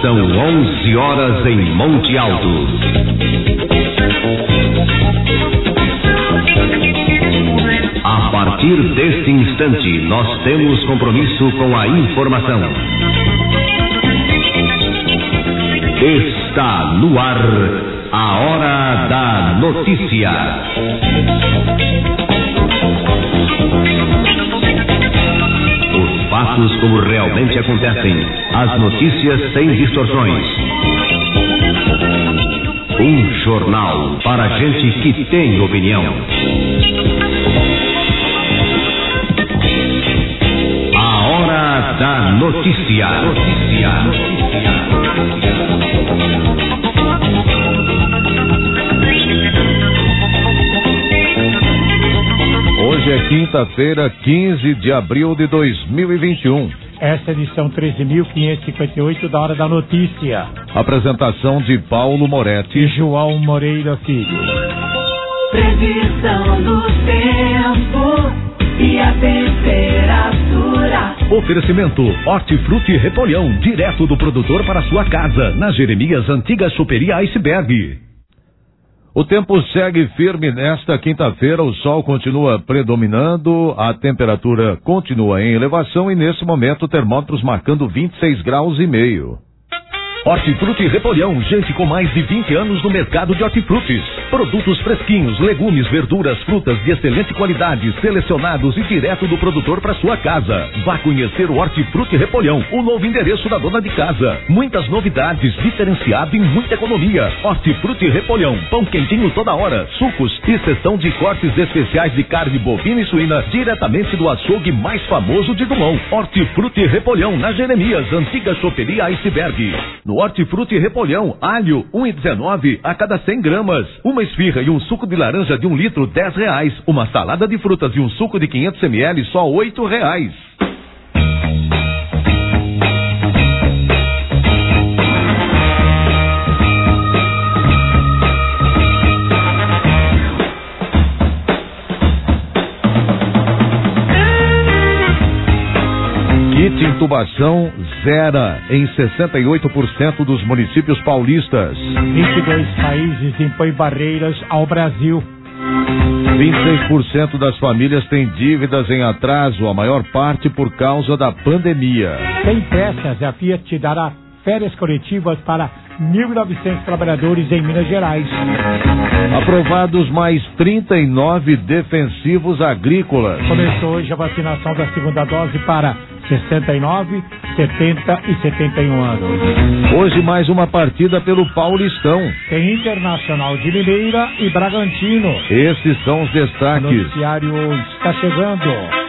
São 11 horas em Monte Alto. A partir deste instante, nós temos compromisso com a informação. Está no ar a Hora da Notícia. Os fatos como realmente acontecem, as notícias sem distorções. Um jornal para gente que tem opinião. A Hora da Notícia. Hoje é quinta-feira, 15 de abril de 2021. Essa é a edição 13.558 da Hora da Notícia. Apresentação de Paulo Moretti e João Moreira Filho. Previsão do tempo e a temperatura. Oferecimento Hortifruti Repolhão, direto do produtor para sua casa, na Jeremias Antiga Choperia Iceberg. O tempo segue firme nesta quinta-feira, o sol continua predominando, a temperatura continua em elevação e nesse momento termômetros marcando 26 graus e meio. Hortifruti Repolhão, gente com mais de 20 anos no mercado de hortifrutis. Produtos fresquinhos, legumes, verduras, frutas de excelente qualidade, selecionados e direto do produtor para sua casa. Vá conhecer o Hortifruti Repolhão, o novo endereço da dona de casa. Muitas novidades, diferenciado e muita economia. Hortifruti Repolhão, pão quentinho toda hora, sucos e seção de cortes especiais de carne bovina e suína, diretamente do açougue mais famoso de Dumont. Hortifruti Repolhão, na Jeremias, Antiga Choperia Iceberg. No Hortifruti Repolhão, alho, 1,19 a cada 100 gramas. Uma esfirra e um suco de laranja de 1 litro, R$10. Uma salada de frutas e um suco de 500 ml, só R$8. Kit intubação zera em 68% dos municípios paulistas. 22 países impõem barreiras ao Brasil. 26% das famílias têm dívidas em atraso, a maior parte por causa da pandemia. Sem pressas, a Fiat dará férias coletivas para 1.900 trabalhadores em Minas Gerais. Aprovados mais 39 defensivos agrícolas. Começou hoje a vacinação da segunda dose para 69, 70 e 71 anos. Hoje mais uma partida pelo Paulistão. Tem Internacional de Limeira e Bragantino. Esses são os destaques. O noticiário está chegando.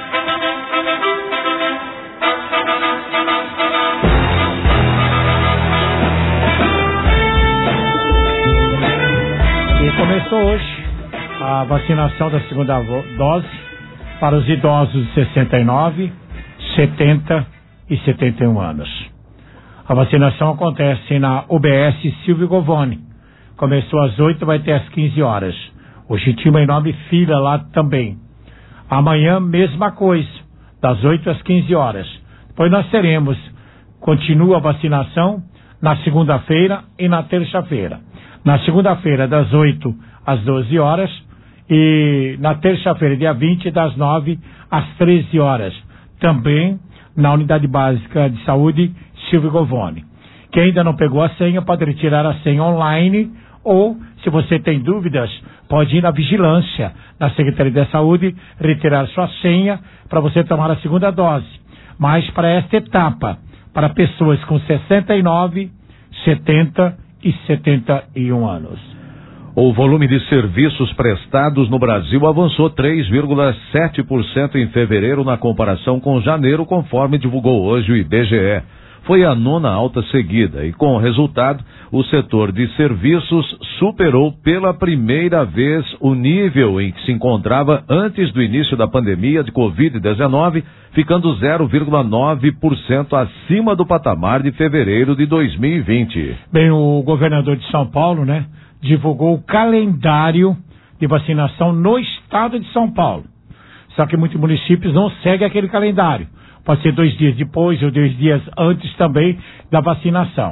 Começou hoje a vacinação da segunda dose para os idosos de 69, 70 e 71 anos. A vacinação acontece na UBS Silvio Govoni. Começou às 8, vai até às 15 horas. Hoje tinha uma enorme fila lá também. Amanhã, mesma coisa, das 8 às 15 horas. Depois nós teremos, continua a vacinação na segunda-feira e na terça-feira. Na segunda-feira, das 8 às 12 horas, e na terça-feira, dia 20, das 9 às 13 horas. Também na Unidade Básica de Saúde, Silvio Govoni. Quem ainda não pegou a senha, pode retirar a senha online, ou, se você tem dúvidas, pode ir na vigilância, na Secretaria da Saúde, retirar sua senha para você tomar a segunda dose. Mas para esta etapa, para pessoas com 69, 70 e 71 anos. O volume de serviços prestados no Brasil avançou 3,7% em fevereiro na comparação com janeiro, conforme divulgou hoje o IBGE. Foi a 9ª alta seguida e, com o resultado, o setor de serviços superou pela primeira vez o nível em que se encontrava antes do início da pandemia de Covid-19, ficando 0,9% acima do patamar de fevereiro de 2020. Bem, o governador de São Paulo, divulgou o calendário de vacinação no estado de São Paulo. Só que muitos municípios não seguem aquele calendário. Pode ser 2 dias depois ou 2 dias antes também da vacinação.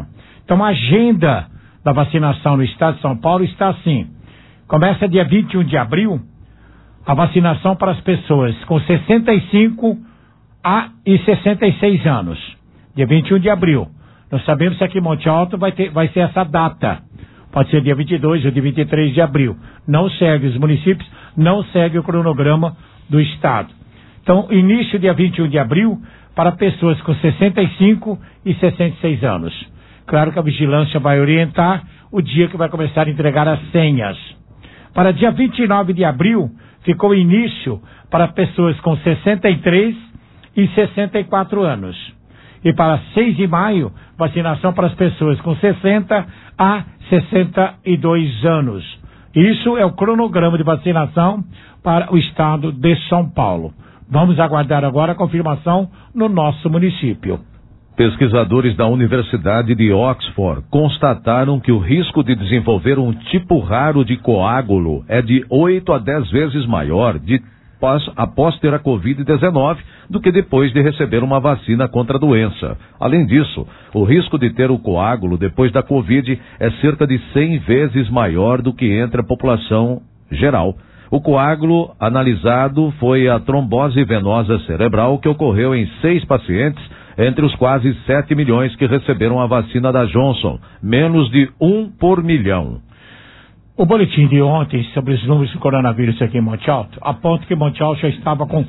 Então a agenda da vacinação no estado de São Paulo está assim: começa dia 21 de abril a vacinação para as pessoas com 65 e 66 anos. Dia 21 de abril. Nós sabemos que aqui em Monte Alto vai ser essa data. Pode ser dia 22 ou dia 23 de abril. Não segue, os municípios não seguem o cronograma do estado. Então, início dia 21 de abril para pessoas com 65 e 66 anos. Claro que a vigilância vai orientar o dia que vai começar a entregar as senhas. Para dia 29 de abril, ficou início para pessoas com 63 e 64 anos. E para 6 de maio, vacinação para as pessoas com 60 a 62 anos. Isso é o cronograma de vacinação para o estado de São Paulo. Vamos aguardar agora a confirmação no nosso município. Pesquisadores da Universidade de Oxford constataram que o risco de desenvolver um tipo raro de coágulo é de 8 a 10 vezes maior após ter a Covid-19 do que depois de receber uma vacina contra a doença. Além disso, o risco de ter o coágulo depois da Covid é cerca de 100 vezes maior do que entre a população geral. O coágulo analisado foi a trombose venosa cerebral que ocorreu em 6 pacientes, entre os quase 7 milhões que receberam a vacina da Johnson, menos de 1 por milhão. O boletim de ontem sobre os números do coronavírus aqui em Monte Alto aponta que Monte Alto já estava com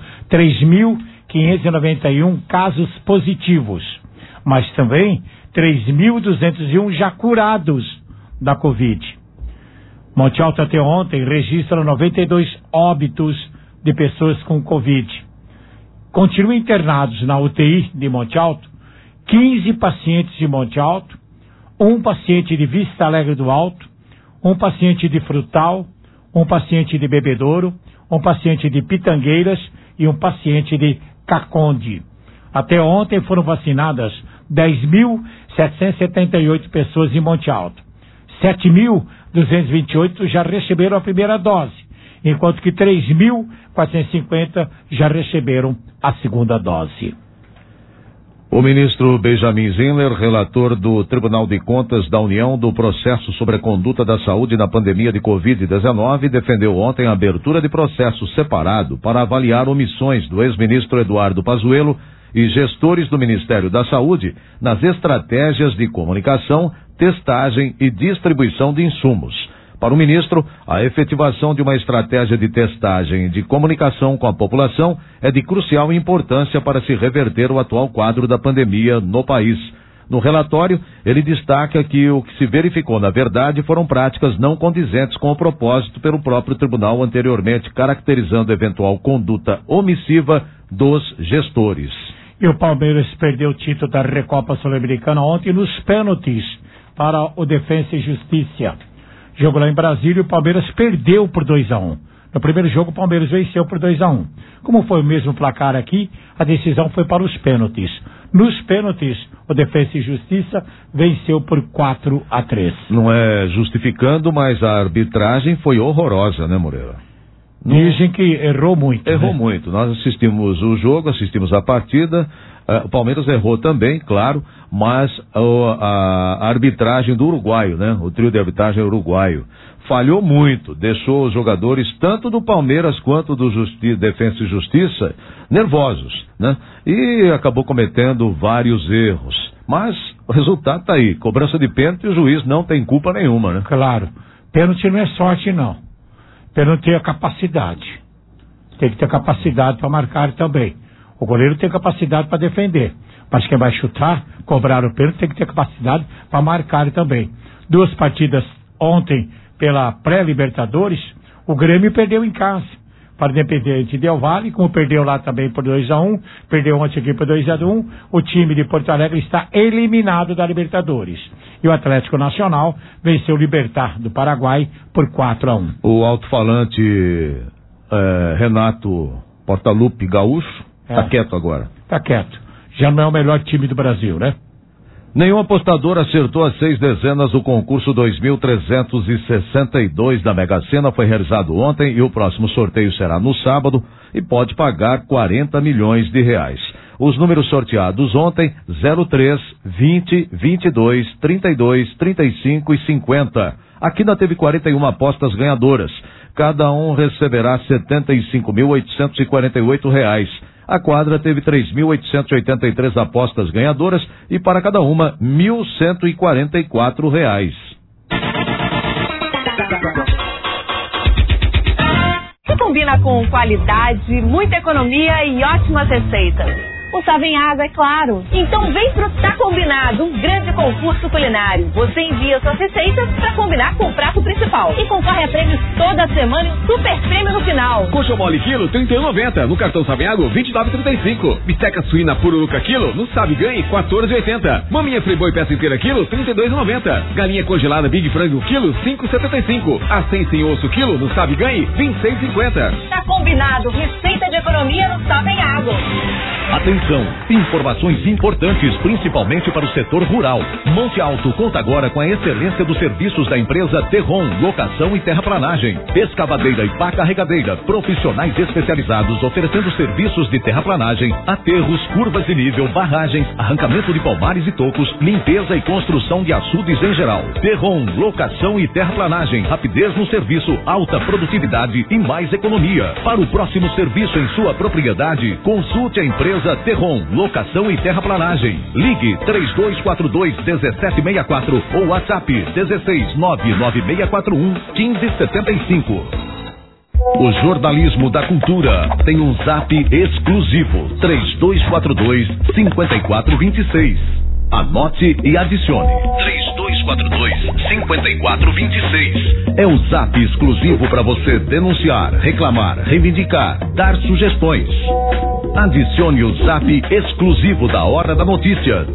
3.591 casos positivos, mas também 3.201 já curados da Covid. Monte Alto até ontem registra 92 óbitos de pessoas com Covid. Continuam internados na UTI de Monte Alto 15 pacientes de Monte Alto, um paciente de Vista Alegre do Alto, um paciente de Frutal, um paciente de Bebedouro, um paciente de Pitangueiras e um paciente de Caconde. Até ontem foram vacinadas 10.778 pessoas em Monte Alto. 7.228 já receberam a primeira dose, enquanto que 3.450 já receberam a segunda dose. O ministro Benjamin Zinler, relator do Tribunal de Contas da União do processo sobre a conduta da saúde na pandemia de Covid-19, defendeu ontem a abertura de processo separado para avaliar omissões do ex-ministro Eduardo Pazuello e gestores do Ministério da Saúde nas estratégias de comunicação, testagem e distribuição de insumos. Para o ministro, a efetivação de uma estratégia de testagem e de comunicação com a população é de crucial importância para se reverter o atual quadro da pandemia no país. No relatório, ele destaca que o que se verificou, na verdade, foram práticas não condizentes com o propósito pelo próprio tribunal anteriormente, caracterizando eventual conduta omissiva dos gestores. E o Palmeiras perdeu o título da Recopa Sul-Americana ontem nos pênaltis para o Defensa e Justiça. Jogo lá em Brasília, o Palmeiras perdeu por 2-1. No primeiro jogo, o Palmeiras venceu por 2-1. Como foi o mesmo placar aqui, a decisão foi para os pênaltis. Nos pênaltis, o Defensa e Justiça venceu por 4-3. Não é justificando, mas a arbitragem foi horrorosa, né, Moreira? Dizem que errou muito. Errou muito. Nós assistimos o jogo, assistimos a partida. O Palmeiras errou também, claro, mas a arbitragem do uruguaio, né? O trio de arbitragem uruguaio falhou muito, deixou os jogadores tanto do Palmeiras quanto do Defensa e Justiça nervosos, né? E acabou cometendo vários erros. Mas o resultado está aí, cobrança de pênalti e o juiz não tem culpa nenhuma, né? Claro, pênalti não é sorte não, pênalti é capacidade, tem que ter capacidade para marcar também. O goleiro tem capacidade para defender, mas quem vai chutar, cobrar o pênalti, tem que ter capacidade para marcar também. 2 partidas ontem pela pré-Libertadores, o Grêmio perdeu em casa para o Independente Del Valle, como perdeu lá também por 2-1, perdeu ontem aqui por 2-1, o time de Porto Alegre está eliminado da Libertadores. E o Atlético Nacional venceu o Libertad do Paraguai por 4-1. O alto-falante Renato Portaluppi Gaúcho, tá quieto agora. Tá quieto. Já não é o melhor time do Brasil, né? Nenhum apostador acertou as 6 dezenas do concurso 2.362 da Mega Sena. Foi realizado ontem e o próximo sorteio será no sábado e pode pagar 40 milhões de reais. Os números sorteados ontem: 03, 20, 22, 32, 35 e 50. A Quina teve 41 apostas ganhadoras. Cada um receberá R$ 75.848. A quadra teve 3.883 apostas ganhadoras e para cada uma R$ 1.144. Que combina com qualidade, muita economia e ótimas receitas. O Sabem Água, é claro. Então vem pro Tá Combinado, um grande concurso culinário. Você envia suas receitas pra combinar com o prato principal. E concorre a prêmios toda semana e um super prêmio no final. Coxa mole quilo, R$ 31,90. No cartão Sabem Água, R$ 29,35. Bisteca suína pururuca quilo, no Sabe Ganhe, R$ 14,80. Maminha friboi peça inteira quilo, R$ 32,90. Galinha congelada Big Frango quilo, R$ 5,75. Acém sem osso quilo, no Sabe Ganhe, R$ 26,50. Tá Combinado, receita de economia no Sabem Água. Atenção, informações importantes, principalmente para o setor rural. Monte Alto conta agora com a excelência dos serviços da empresa Terron, locação e terraplanagem, escavadeira e pá carregadeira, profissionais especializados oferecendo serviços de terraplanagem, aterros, curvas de nível, barragens, arrancamento de palmares e tocos, limpeza e construção de açudes em geral. Terron, locação e terraplanagem, rapidez no serviço, alta produtividade e mais economia. Para o próximo serviço em sua propriedade, consulte a empresa Terron, locação e terraplanagem. Ligue 3242-1764 ou WhatsApp 16-99641-1575. O jornalismo da cultura tem um zap exclusivo: 3242-5426. Anote e adicione: 3242-5426. É o zap exclusivo para você denunciar, reclamar, reivindicar, dar sugestões. Adicione o zap exclusivo da Hora da Notícia: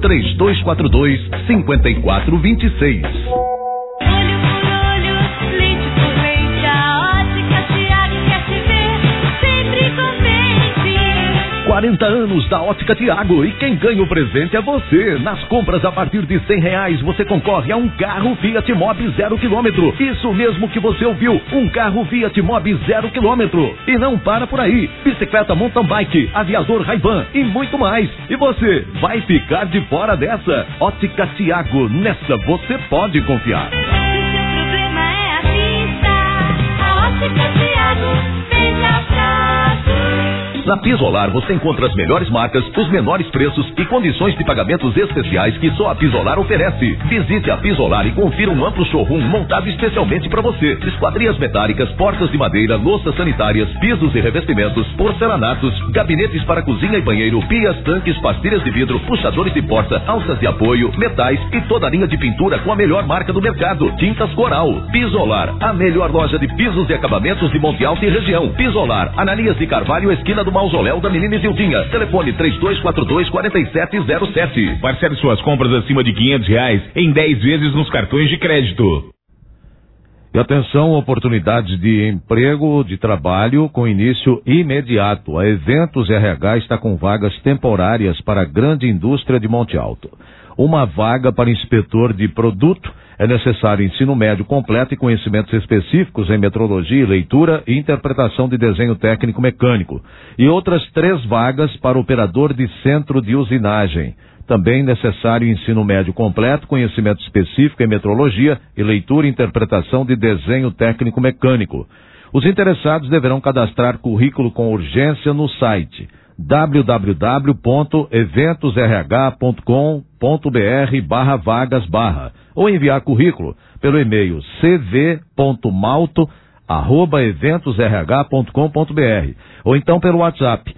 3242-5426. Olho por olho, leite por leite, a Ótica Tiago quer te ver sempre contente. 40 anos da Ótica Tiago e quem ganha o presente é você. Nas compras a partir de R$100 você concorre a um carro Fiat Mobi 0 km. Isso mesmo que você ouviu, um carro Fiat Mobi 0 km. E não para por aí, bicicleta mountain bike, aviador Ray-Ban e muito mais. E você vai ficar de fora dessa? Ótica Tiago, nessa você pode confiar. Se seu problema é a vista, a Ótica Tiago veja prazo. Na Pisolar você encontra as melhores marcas, os menores preços e condições de pagamentos especiais que só a Pisolar oferece. Visite a Pisolar e confira um amplo showroom montado especialmente para você. Esquadrias metálicas, portas de madeira, louças sanitárias, pisos e revestimentos, porcelanatos, gabinetes para cozinha e banheiro, pias, tanques, pastilhas de vidro, puxadores de porta, alças de apoio, metais e toda a linha de pintura com a melhor marca do mercado, Tintas Coral. Pisolar, a melhor loja de pisos e acabamentos de Monte Alto e região. Pisolar, Ananias de Carvalho, esquina do Mausoléu da Menina Isildinha. Telefone 3242-4707. Parcele suas compras acima de R$500 em 10 vezes nos cartões de crédito. E atenção, oportunidades de emprego, de trabalho com início imediato. A Eventos RH está com vagas temporárias para a grande indústria de Monte Alto. Uma vaga para inspetor de produto. É necessário ensino médio completo e conhecimentos específicos em metrologia, leitura e interpretação de desenho técnico mecânico. E outras 3 vagas para operador de centro de usinagem. Também necessário ensino médio completo, conhecimento específico em metrologia e leitura e interpretação de desenho técnico mecânico. Os interessados deverão cadastrar currículo com urgência no site www.eventosrh.com.br/vagas/ ou enviar currículo pelo e-mail cv.malto@eventosrh.com.br ou então pelo WhatsApp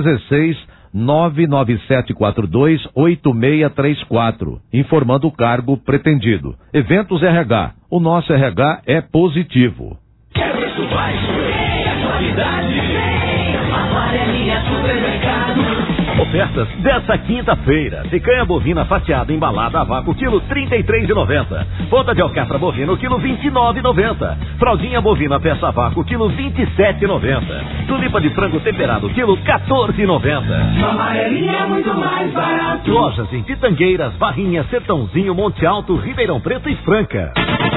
16-99742-8634, informando o cargo pretendido. Eventos RH, o nosso RH é positivo. Quer preço baixo? Tem a qualidade. Amarelinha Supermercado. Ofertas dessa quinta-feira. Picanha bovina fatiada embalada a vácuo, quilo R$33,90. Ponta de alcatra bovina, quilo R$29,90. Fraldinha bovina peça a vácuo, quilo R$27,90. Tulipa de frango temperado, quilo R$14,90. Amarelinha é muito mais barato. Lojas em Pitangueiras, Barrinha, Sertãozinho, Monte Alto, Ribeirão Preto e Franca.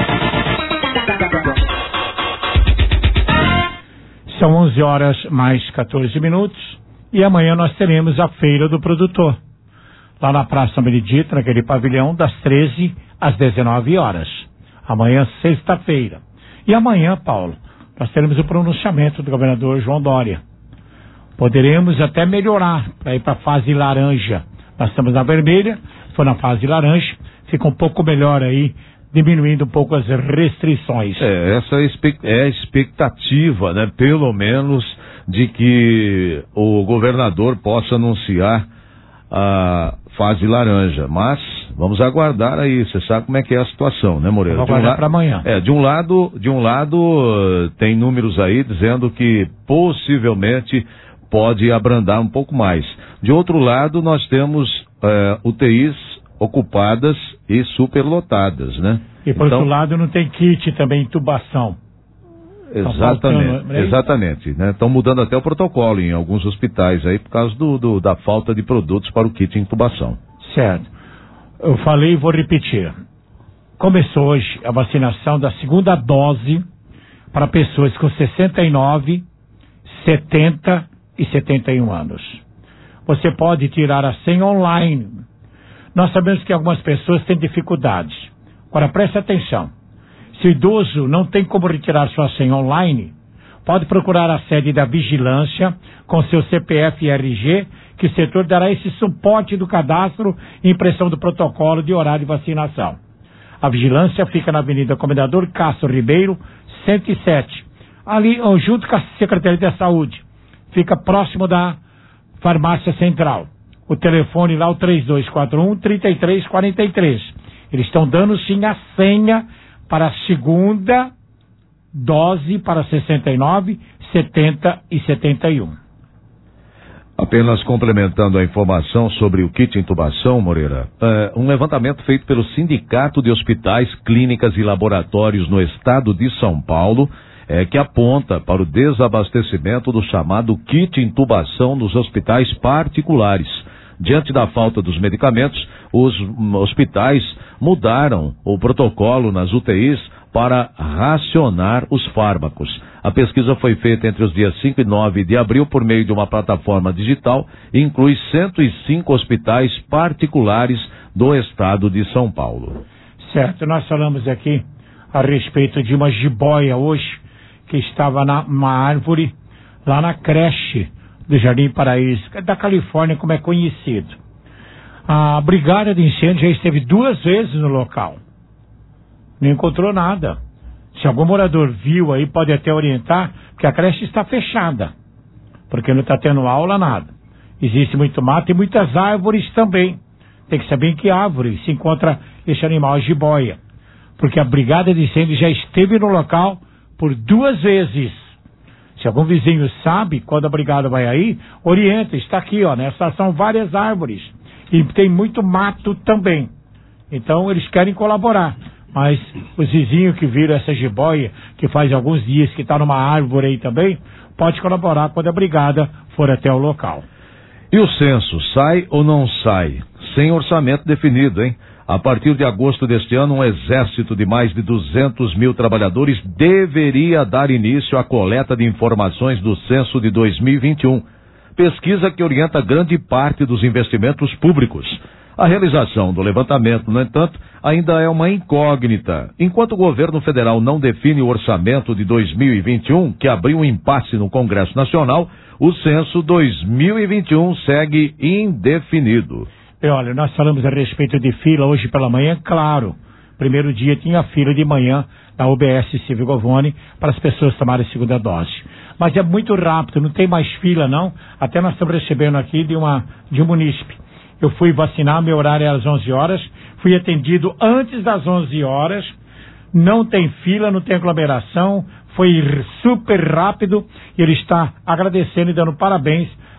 São 11 horas mais 14 minutos e amanhã nós teremos a Feira do Produtor, lá na Praça Meridita, naquele pavilhão, das 13 às 19 horas. Amanhã, sexta-feira. E amanhã, Paulo, nós teremos o pronunciamento do governador João Dória. Poderemos até melhorar para ir para a fase laranja. Nós estamos na vermelha, foi na fase laranja, fica um pouco melhor aí, diminuindo um pouco as restrições. Essa é a expectativa, né? Pelo menos de que o governador possa anunciar a fase laranja. Mas vamos aguardar aí. Você sabe como é que é a situação, né, Moreira? Vamos aguardar para amanhã. De um lado tem números aí dizendo que possivelmente pode abrandar um pouco mais. De outro lado, nós temos UTIs ocupadas e superlotadas, né? E por outro lado não tem kit também, intubação. Exatamente, né? Estão mudando até o protocolo em alguns hospitais aí por causa da falta de produtos para o kit intubação. Certo. Eu falei e vou repetir. Começou hoje a vacinação da segunda dose para pessoas com 69, 70 e 71 anos. Você pode tirar a senha online. Nós sabemos que algumas pessoas têm dificuldades. Agora, preste atenção. Se o idoso não tem como retirar sua senha online, pode procurar a sede da vigilância com seu CPF e RG, que o setor dará esse suporte do cadastro e impressão do protocolo de horário de vacinação. A vigilância fica na Avenida Comendador Castro Ribeiro, 107. Ali, junto com a Secretaria da Saúde. Fica próximo da Farmácia Central. O telefone lá, o 3241-3343. Eles estão dando sim a senha para a segunda dose para 69, 70 e 71. Apenas complementando a informação sobre o kit intubação, Moreira, um levantamento feito pelo Sindicato de Hospitais, Clínicas e Laboratórios no estado de São Paulo que aponta para o desabastecimento do chamado kit intubação nos hospitais particulares. Diante da falta dos medicamentos, os hospitais mudaram o protocolo nas UTIs para racionar os fármacos. A pesquisa foi feita entre os dias 5 e 9 de abril por meio de uma plataforma digital e inclui 105 hospitais particulares do estado de São Paulo. Certo, nós falamos aqui a respeito de uma jiboia hoje que estava numa árvore lá na creche do Jardim Paraíso, da Califórnia, como é conhecido. A brigada de incêndio já esteve 2 vezes no local. Não encontrou nada. Se algum morador viu aí, pode até orientar, porque a creche está fechada. Porque não está tendo aula, nada. Existe muito mato e muitas árvores também. Tem que saber em que árvore se encontra esse animal, a jiboia. Porque a brigada de incêndio já esteve no local por 2 vezes. Se algum vizinho sabe, quando a brigada vai aí, orienta, está aqui, ó, nessa são várias árvores. E tem muito mato também. Então eles querem colaborar. Mas os vizinhos que viram essa jiboia, que faz alguns dias que está numa árvore aí também, pode colaborar quando a brigada for até o local. E o censo, sai ou não sai? Sem orçamento definido, hein? A partir de agosto deste ano, um exército de mais de 200 mil trabalhadores deveria dar início à coleta de informações do censo de 2021. Pesquisa que orienta grande parte dos investimentos públicos. A realização do levantamento, no entanto, ainda é uma incógnita. Enquanto o governo federal não define o orçamento de 2021, que abriu um impasse no Congresso Nacional, o censo 2021 segue indefinido. E olha, nós falamos a respeito de fila hoje pela manhã, claro. Primeiro dia tinha fila de manhã na UBS Silvio Govoni para as pessoas tomarem a segunda dose. Mas é muito rápido, não tem mais fila não. Até nós estamos recebendo aqui de um munícipe. Eu fui vacinar, meu horário era às 11 horas, fui atendido antes das 11 horas, não tem fila, não tem aglomeração, foi super rápido e ele está agradecendo e dando parabéns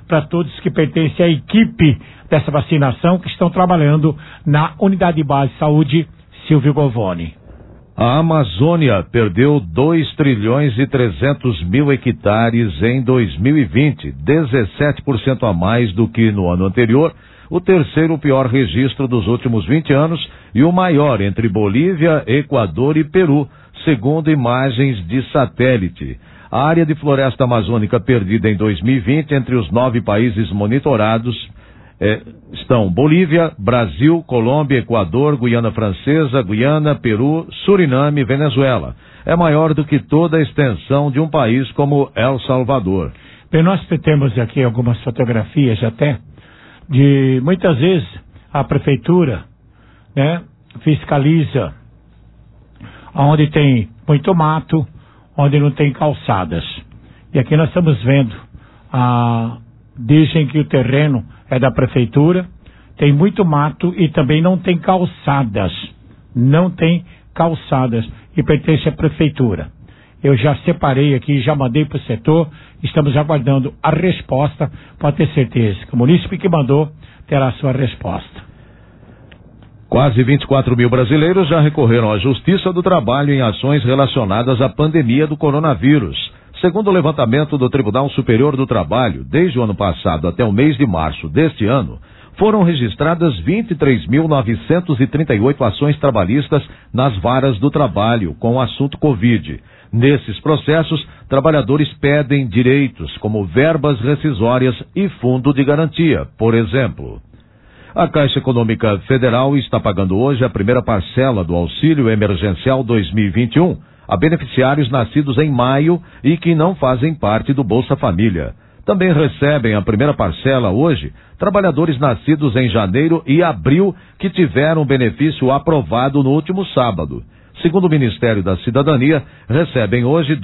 para todos que pertencem à equipe dessa vacinação que estão trabalhando na Unidade Base de Saúde Silvio Govoni. A Amazônia perdeu 2 trilhões e 300 mil hectares em 2020, 17% a mais do que no ano anterior, o terceiro pior registro dos últimos 20 anos e o maior entre Bolívia, Equador e Peru, segundo imagens de satélite. A área de floresta amazônica perdida em 2020 entre os 9 países monitorados estão Bolívia, Brasil, Colômbia, Equador, Guiana Francesa, Guiana, Peru, Suriname e Venezuela. É maior do que toda a extensão de um país como El Salvador. Bem, nós temos aqui algumas fotografias até de muitas vezes a prefeitura, né, fiscaliza onde tem muito mato, onde não tem calçadas. E aqui nós estamos vendo, dizem que o terreno é da prefeitura, tem muito mato e também não tem calçadas. Não tem calçadas e pertence à prefeitura. Eu já separei aqui, já mandei para o setor, estamos aguardando a resposta, pode ter certeza que o munícipe que mandou terá a sua resposta. Quase 24 mil brasileiros já recorreram à Justiça do Trabalho em ações relacionadas à pandemia do coronavírus. Segundo o levantamento do Tribunal Superior do Trabalho, desde o ano passado até o mês de março deste ano, foram registradas 23.938 ações trabalhistas nas varas do trabalho com o assunto Covid. Nesses processos, trabalhadores pedem direitos como verbas rescisórias e fundo de garantia, por exemplo. A Caixa Econômica Federal está pagando hoje a primeira parcela do Auxílio Emergencial 2021 a beneficiários nascidos em maio e que não fazem parte do Bolsa Família. Também recebem a primeira parcela hoje trabalhadores nascidos em janeiro e abril que tiveram benefício aprovado no último sábado. Segundo o Ministério da Cidadania, recebem hoje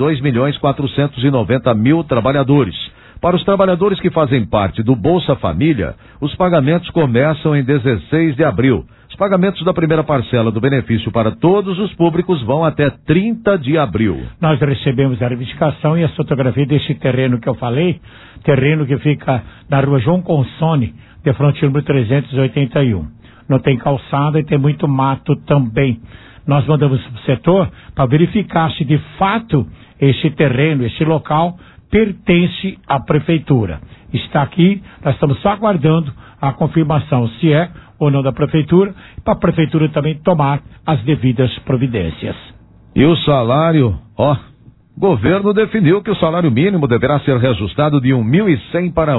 2.490.000 trabalhadores. Para os trabalhadores que fazem parte do Bolsa Família, os pagamentos começam em 16 de abril. Os pagamentos da primeira parcela do benefício para todos os públicos vão até 30 de abril. Nós recebemos a reivindicação e a fotografia deste terreno que eu falei, terreno que fica na rua João Consone, de fronte número 381. Não tem calçada e tem muito mato também. Nós mandamos para o setor para verificar se de fato este terreno, este local, pertence à prefeitura. Está aqui, nós estamos só aguardando a confirmação se é ou não da prefeitura, para a prefeitura também tomar as devidas providências. E o salário, o governo definiu que o salário mínimo deverá ser reajustado de R$ 1.100 para R$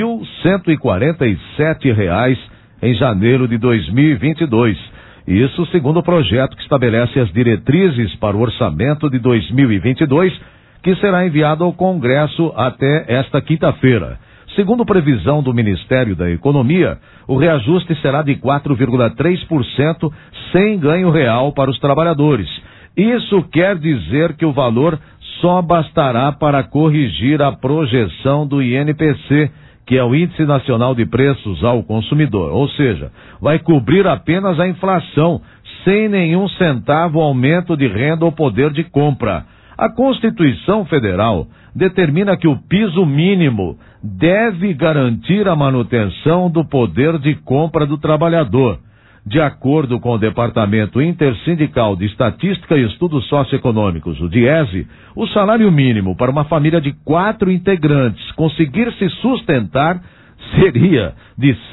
1.147 em janeiro de 2022. Isso segundo o projeto que estabelece as diretrizes para o orçamento de 2022, que será enviado ao Congresso até esta quinta-feira. Segundo previsão do Ministério da Economia, o reajuste será de 4,3% sem ganho real para os trabalhadores. Isso quer dizer que o valor só bastará para corrigir a projeção do INPC, que é o Índice Nacional de Preços ao Consumidor, ou seja, vai cobrir apenas a inflação, sem nenhum centavo aumento de renda ou poder de compra. A Constituição Federal determina que o piso mínimo deve garantir a manutenção do poder de compra do trabalhador. De acordo com o Departamento Intersindical de Estatística e Estudos Socioeconômicos, o DIESE, o salário mínimo para uma família de 4 integrantes conseguir se sustentar seria de R$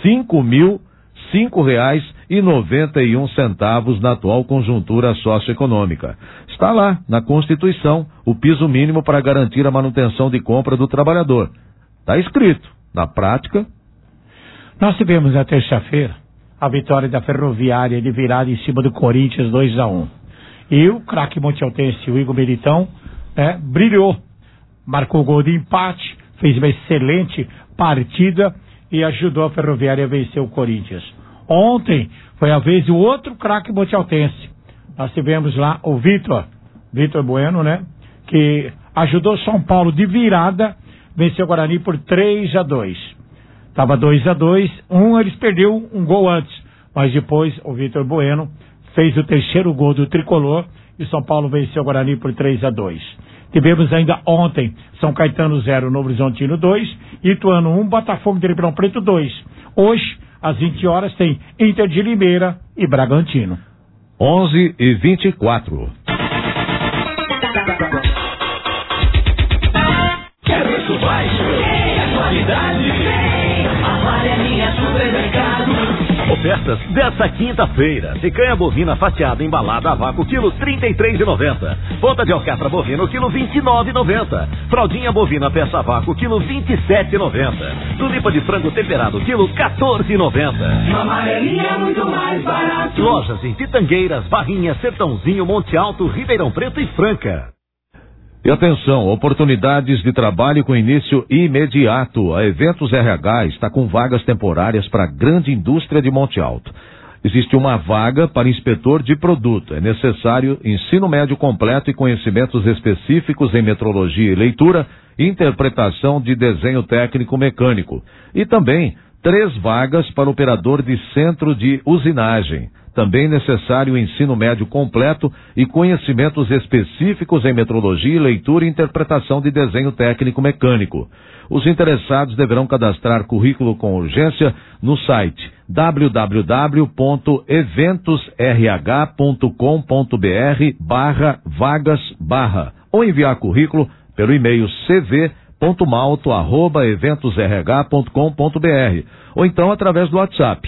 5.005,91 na atual conjuntura socioeconômica. Está lá, na Constituição, o piso mínimo para garantir a manutenção de compra do trabalhador. Está escrito. Na prática... Nós tivemos na terça-feira a vitória da Ferroviária de virada em cima do Corinthians 2-1. E o craque montealtense, o Igor Militão, brilhou. Marcou o gol de empate, fez uma excelente partida e ajudou a Ferroviária a vencer o Corinthians. Ontem foi a vez do outro craque montealtense. Nós tivemos lá o Vitor Bueno, que ajudou São Paulo de virada, venceu o Guarani por 3-2. Estava 2-2, eles perderam um gol antes, mas depois o Vitor Bueno fez o terceiro gol do tricolor e o São Paulo venceu o Guarani por 3-2. Tivemos ainda ontem São Caetano 0, Novo Horizontino 2, Ituano 1, Botafogo de Ribeirão Preto 2. Hoje, às 20 horas, tem Inter de Limeira e Bragantino. 11h24. Quer preço baixo? É qualidade? Amarelinha Supermercado. Ofertas dessa quinta-feira. Picanha bovina fatiada embalada a vácuo, quilo R$33,90. Ponta de alcatra bovina, quilo R$29,90. Fraldinha bovina peça a vácuo, quilo R$27,90. Tulipa de frango temperado, quilo R$14,90. Amarelinha é muito mais barato. Lojas em Pitangueiras, Barrinha, Sertãozinho, Monte Alto, Ribeirão Preto e Franca. E atenção, oportunidades de trabalho com início imediato. A Eventos RH está com vagas temporárias para a grande indústria de Monte Alto. Existe uma vaga para inspetor de produto. É necessário ensino médio completo e conhecimentos específicos em metrologia e leitura, interpretação de desenho técnico mecânico. E também 3 vagas para operador de centro de usinagem. Também necessário ensino médio completo e conhecimentos específicos em metrologia, leitura e interpretação de desenho técnico mecânico. Os interessados deverão cadastrar currículo com urgência no site www.eventosrh.com.br/vagas/ ou enviar currículo pelo e-mail cv.malto@eventosrh.com.br ou então através do WhatsApp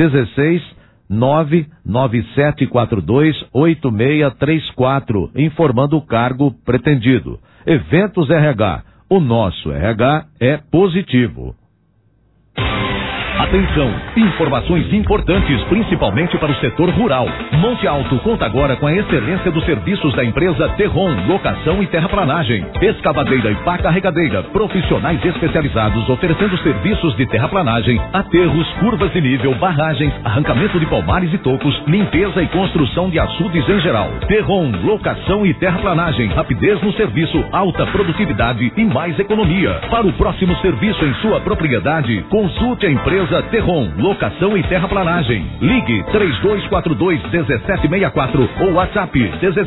16-99742-8634, informando o cargo pretendido. Eventos RH, o nosso RH é positivo. Atenção, informações importantes, principalmente para o setor rural. Monte Alto conta agora com a excelência dos serviços da empresa Terron, locação e terraplanagem, escavadeira e pá carregadeira, profissionais especializados oferecendo serviços de terraplanagem, aterros, curvas de nível, barragens, arrancamento de palmares e tocos, limpeza e construção de açudes em geral. Terron, locação e terraplanagem, rapidez no serviço, alta produtividade e mais economia. Para o próximo serviço em sua propriedade, consulte a empresa Terron, locação e terraplanagem. Ligue 3242-1764 ou WhatsApp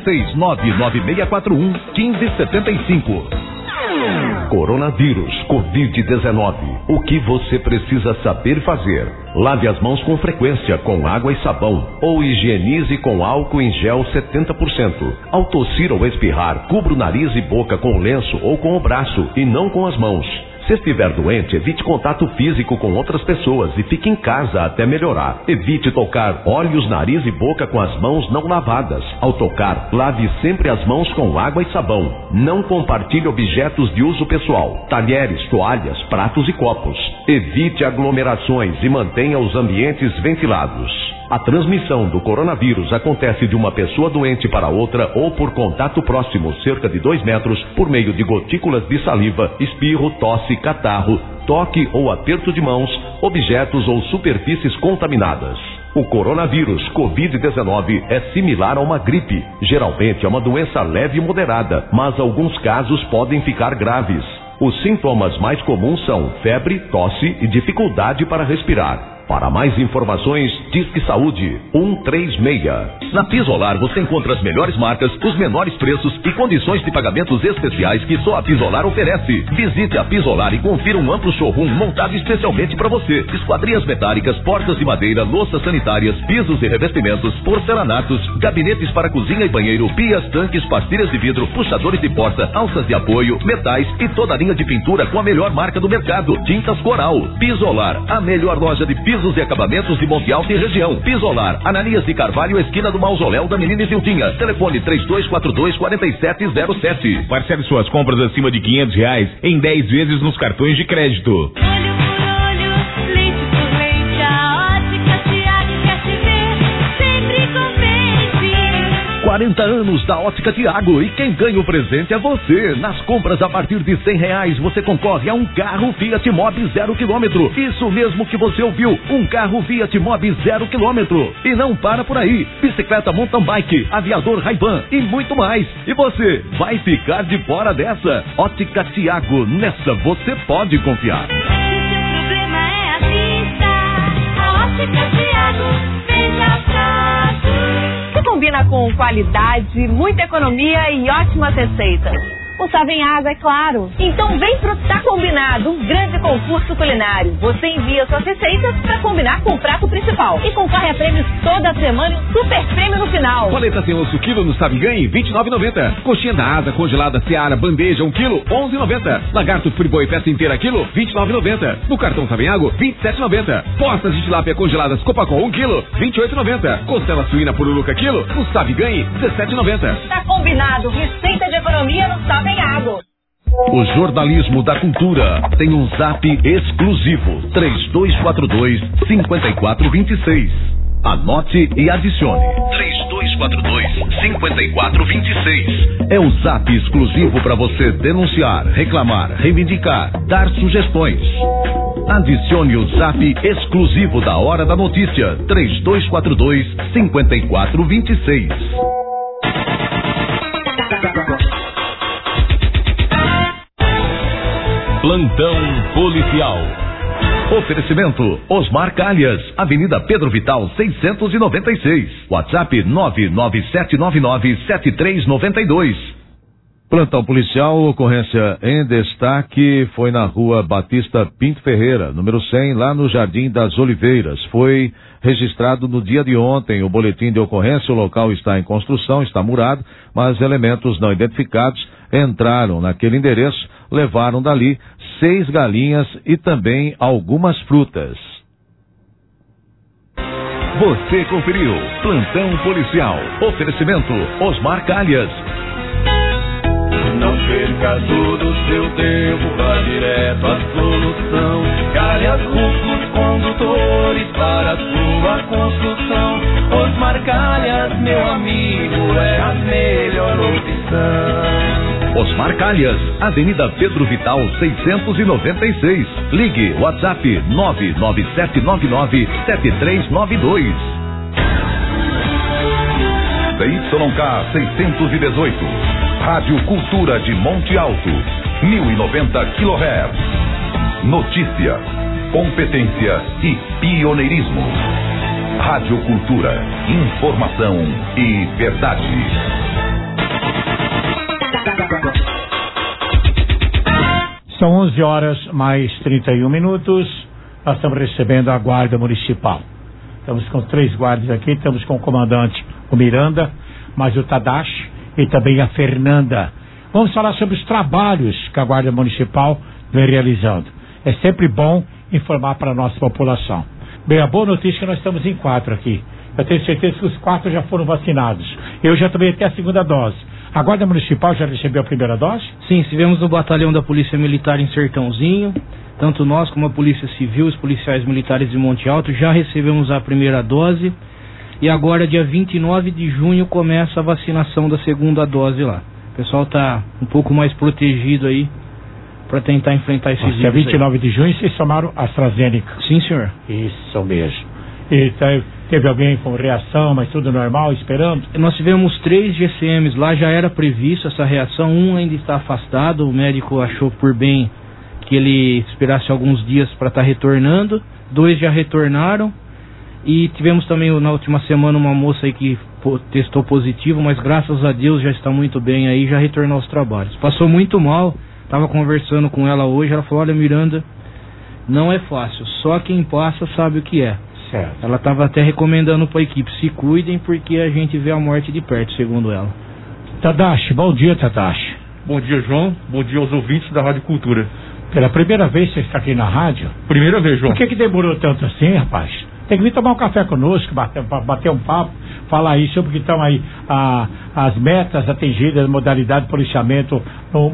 16-99641-1575. Coronavírus, Covid-19. O que você precisa saber fazer? Lave as mãos com frequência com água e sabão ou higienize com álcool em gel 70%. Ao tossir ou espirrar, cubra o nariz e boca com lenço ou com o braço e não com as mãos. Se estiver doente, evite contato físico com outras pessoas e fique em casa até melhorar. Evite tocar olhos, nariz e boca com as mãos não lavadas. Ao tocar, lave sempre as mãos com água e sabão. Não compartilhe objetos de uso pessoal, talheres, toalhas, pratos e copos. Evite aglomerações e mantenha os ambientes ventilados. A transmissão do coronavírus acontece de uma pessoa doente para outra ou por contato próximo, cerca de 2 metros, por meio de gotículas de saliva, espirro, tosse, catarro, toque ou aperto de mãos, objetos ou superfícies contaminadas. O coronavírus Covid-19 é similar a uma gripe. Geralmente é uma doença leve e moderada, mas alguns casos podem ficar graves. Os sintomas mais comuns são febre, tosse e dificuldade para respirar. Para mais informações, Disque Saúde 136. Na Pisolar você encontra as melhores marcas, os menores preços e condições de pagamentos especiais que só a Pisolar oferece. Visite a Pisolar e confira um amplo showroom montado especialmente para você. Esquadrias metálicas, portas de madeira, louças sanitárias, pisos e revestimentos, porcelanatos, gabinetes para cozinha e banheiro, pias, tanques, pastilhas de vidro, puxadores de porta, alças de apoio, metais e toda a linha de pintura com a melhor marca do mercado, Tintas Coral. Pisolar, a melhor loja de pisos e acabamentos de Monte Alto e região. Pisolar, Ananias de Carvalho, esquina do Mausoléu da Menina Isildinha. Telefone 3242-4707. Parcele suas compras acima de R$500 em 10 vezes nos cartões de crédito. Olho por olho, leite por leite, a Ótica Tiago quer te ver sempre contente. 40 anos da Ótica Tiago e quem ganha o presente é você. Nas compras a partir de R$100 você concorre a um carro Fiat Mobi 0 km. Isso mesmo que você ouviu, um carro Fiat Mobi 0 km. E não para por aí, bicicleta mountain bike, aviador Ray-Ban e muito mais. E você vai ficar de fora dessa. Ótica Tiago, nessa você pode confiar. Se o problema é a vista, a Ótica Tiago veja fácil. Que combina com qualidade, muita economia e ótimas receitas. O Savem Água, é claro. Então vem pro Tá Combinado, um grande concurso culinário. Você envia suas receitas pra combinar com o prato principal. E concorre a prêmios toda semana e um super prêmio no final. Paleta sem osso quilo no Sabe Ganhe, R$29,90. Coxinha da asa congelada Seara bandeja 1 quilo, R$11,90. Lagarto Friboi peça inteira quilo, R$29,90. No cartão Savem Água, R$27,90. Postas de tilápia congeladas Copacol 1 quilo, R$28,90. Costela suína pururuca quilo, no Sabe Ganhe, R$17,90. Tá combinado, receita de economia no Savem Água. O jornalismo da cultura tem um zap exclusivo, 3242-5426. Anote e adicione. 3242-5426. É o zap exclusivo para você denunciar, reclamar, reivindicar, dar sugestões. Adicione o zap exclusivo da Hora da Notícia, 3242-5426. Plantão policial. Oferecimento Osmar Calhas, Avenida Pedro Vital 696. WhatsApp 997997392. Plantão policial, ocorrência em destaque, foi na rua Batista Pinto Ferreira, número 100, lá no Jardim das Oliveiras. Foi registrado no dia de ontem o boletim de ocorrência. O local está em construção, está murado, mas elementos não identificados entraram naquele endereço, levaram dali 6 galinhas e também algumas frutas. Você conferiu Plantão policial. Oferecimento Osmar Calhas. Não perca todo o seu tempo, vá direto à solução. Calhas Rufos Condutores para sua construção. Osmar Calhas, meu amigo, é a melhor opção. Osmar Calhas, Avenida Pedro Vital 696. Ligue WhatsApp 997997392. ZYK 618. Rádio Cultura de Monte Alto, 1090 kHz. Notícia, competência e pioneirismo. Rádio Cultura, informação e verdade. São 11 horas mais 31 minutos. Nós estamos recebendo a Guarda Municipal. Estamos com 3 guardas aqui. Estamos com o comandante, o Miranda, mais o Tadashi e também a Fernanda. Vamos falar sobre os trabalhos que a Guarda Municipal vem realizando. É sempre bom informar para a nossa população. Bem, a boa notícia é que nós estamos em 4 aqui. Eu tenho certeza que os 4 já foram vacinados. Eu já tomei até a 2ª dose. A Guarda Municipal já recebeu a 1ª dose? Sim, estivemos no batalhão da Polícia Militar em Sertãozinho. Tanto nós como a Polícia Civil, os policiais militares de Monte Alto, já recebemos a 1ª dose. E agora, dia 29 de junho, começa a vacinação da 2ª dose lá. O pessoal está um pouco mais protegido aí para tentar enfrentar esse vírus. Dia 29 de junho, vocês tomaram AstraZeneca? Sim, senhor. Isso mesmo. E teve alguém com reação, mas tudo normal, esperando? Nós tivemos 3 GCMs lá, já era previsto essa reação. Um ainda está afastado, o médico achou por bem que ele esperasse alguns dias para estar retornando. 2 já retornaram. E tivemos também na última semana uma moça aí que testou positivo, mas graças a Deus já está muito bem aí, já retornou aos trabalhos. Passou muito mal, estava conversando com ela hoje, ela falou: olha, Miranda, não é fácil, só quem passa sabe o que é. Certo. Ela estava até recomendando para a equipe: se cuidem porque a gente vê a morte de perto, segundo ela. Tadashi, bom dia, Tadashi. Bom dia, João, bom dia aos ouvintes da Rádio Cultura. Pela primeira vez você está aqui na rádio? Primeira vez, João. Por que demorou tanto assim, rapaz? Tem que vir tomar um café conosco, bater um papo, falar aí sobre o que estão aí as metas atingidas, modalidade de policiamento no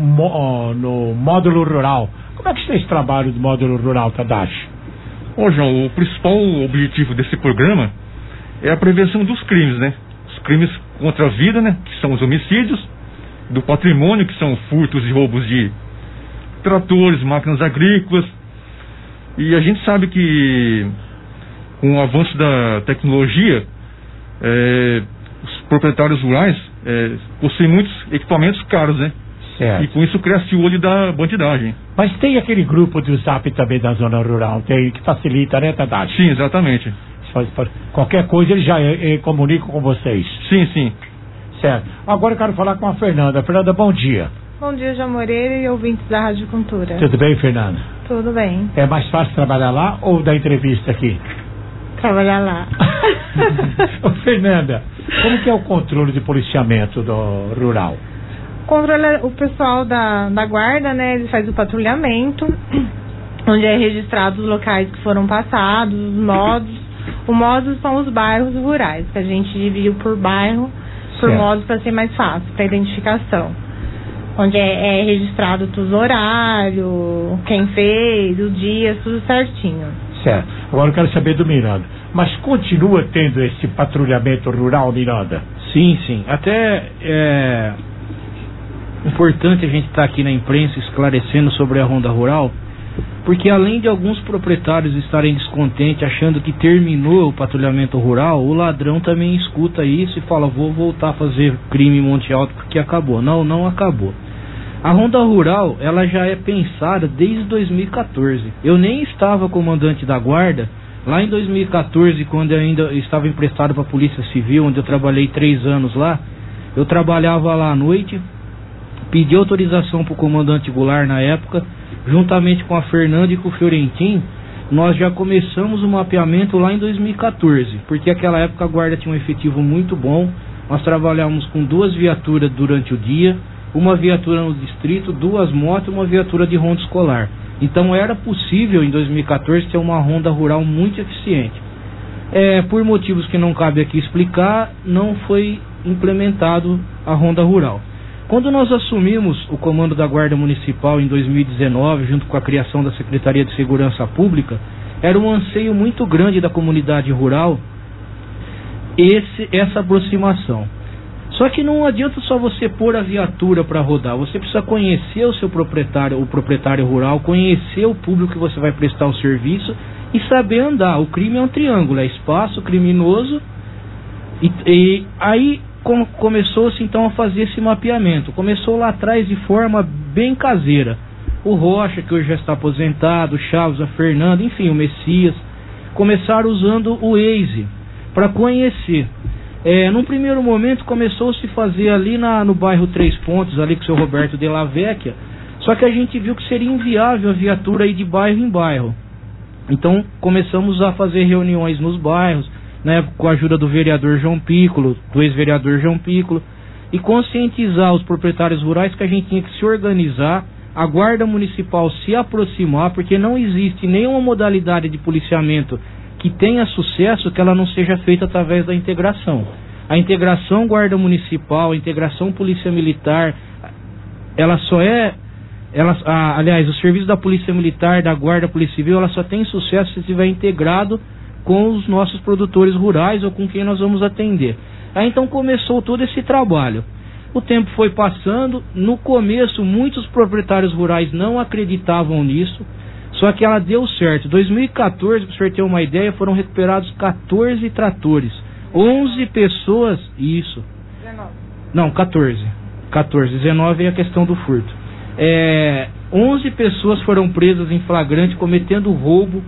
módulo rural. Como é que está esse trabalho do módulo rural, Tadashi? Ô, João, o principal objetivo desse programa é a prevenção dos crimes, né? Os crimes contra a vida, né? Que são os homicídios, do patrimônio, que são furtos e roubos de tratores, máquinas agrícolas. E a gente sabe que com o avanço da tecnologia, os proprietários rurais possuem muitos equipamentos caros, né? Certo. E com isso cresce o olho da bandidagem. Mas tem aquele grupo do Zap também da zona rural, tem, que facilita, né, Tadashi? Sim, exatamente. Qualquer coisa ele já comunica com vocês. Sim, sim. Certo. Agora eu quero falar com a Fernanda. Fernanda, bom dia. Bom dia, João Moreira e ouvintes da Rádio Cultura. Tudo bem, Fernanda? Tudo bem. É mais fácil trabalhar lá ou dar entrevista aqui? Trabalhar lá. Ô, Fernanda, como que é o controle de policiamento do rural? Controla o pessoal da guarda, né? Ele faz o patrulhamento, onde é registrado os locais que foram passados, os modos. Os modos são os bairros rurais, que a gente dividiu por bairro, por modos para ser mais fácil, para identificação. Onde é registrado tudo, o horário, quem fez, o dia, tudo certinho. Certo. Agora eu quero saber do Miranda. Mas continua tendo esse patrulhamento rural, Miranda? Sim, sim. Até é importante a gente estar aqui na imprensa esclarecendo sobre a Ronda Rural, porque além de alguns proprietários estarem descontentes achando que terminou o patrulhamento rural, o ladrão também escuta isso e fala, vou voltar a fazer crime em Monte Alto porque acabou. Não, não acabou. A Ronda Rural, ela já é pensada desde 2014. Eu nem estava comandante da guarda lá em 2014, quando eu ainda estava emprestado para a Polícia Civil, onde eu trabalhei 3 anos lá. Eu trabalhava lá à noite, pedi autorização para o comandante Goulart na época, juntamente com a Fernanda e com o Fiorentin. Nós já começamos o mapeamento lá em 2014, porque naquela época a guarda tinha um efetivo muito bom. Nós trabalhávamos com 2 viaturas durante o dia, uma viatura no distrito, 2 motos e uma viatura de ronda escolar. Então era possível em 2014 ter uma ronda rural muito eficiente. Por motivos que não cabe aqui explicar, não foi implementado a ronda rural. Quando nós assumimos o comando da Guarda Municipal em 2019, junto com a criação da Secretaria de Segurança Pública, era um anseio muito grande da comunidade rural essa aproximação. Só que não adianta só você pôr a viatura para rodar, você precisa conhecer o seu proprietário, o proprietário rural, conhecer o público que você vai prestar o serviço e saber andar. O crime é um triângulo, é espaço criminoso e aí começou-se então a fazer esse mapeamento. Começou lá atrás de forma bem caseira. O Rocha, que hoje já está aposentado, o Chaves, a Fernanda, enfim, o Messias, começaram usando o Waze para conhecer. Num primeiro momento começou-se a fazer ali no bairro 3 Pontos, ali com o seu Roberto de la Vecchia, só que a gente viu que seria inviável a viatura ir de bairro em bairro. Então começamos a fazer reuniões nos bairros, né, com a ajuda do vereador João Piccolo, do ex-vereador João Piccolo, e conscientizar os proprietários rurais que a gente tinha que se organizar, a guarda municipal se aproximar, porque não existe nenhuma modalidade de policiamento que tenha sucesso que ela não seja feita através da integração. A integração guarda municipal, a integração polícia militar, ela só é... aliás, o serviço da polícia militar, da guarda polícia civil, ela só tem sucesso se estiver integrado com os nossos produtores rurais ou com quem nós vamos atender. Aí então começou todo esse trabalho. O tempo foi passando, no começo muitos proprietários rurais não acreditavam nisso, só que ela deu certo. Em 2014, para o senhor ter uma ideia, foram recuperados 14 tratores, 11 pessoas, isso. 19. Não, 14. 19 é a questão do furto. 11 pessoas foram presas em flagrante cometendo roubo.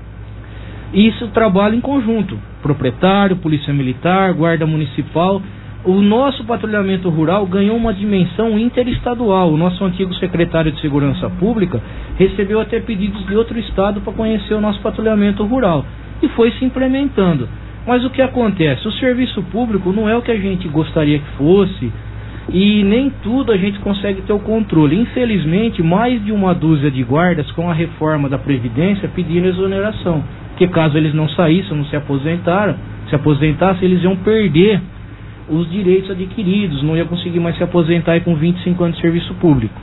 Isso trabalha em conjunto, proprietário, polícia militar, guarda municipal. O nosso patrulhamento rural ganhou uma dimensão interestadual. O nosso antigo secretário de Segurança Pública recebeu até pedidos de outro estado para conhecer o nosso patrulhamento rural. E foi se implementando. Mas o que acontece? O serviço público não é o que a gente gostaria que fosse, e nem tudo a gente consegue ter o controle. Infelizmente, mais de 1 de guardas, com a reforma da Previdência, pediram exoneração. Porque caso eles não saíssem, não se aposentassem, eles iam perder os direitos adquiridos, não ia conseguir mais se aposentar com 25 anos de serviço público.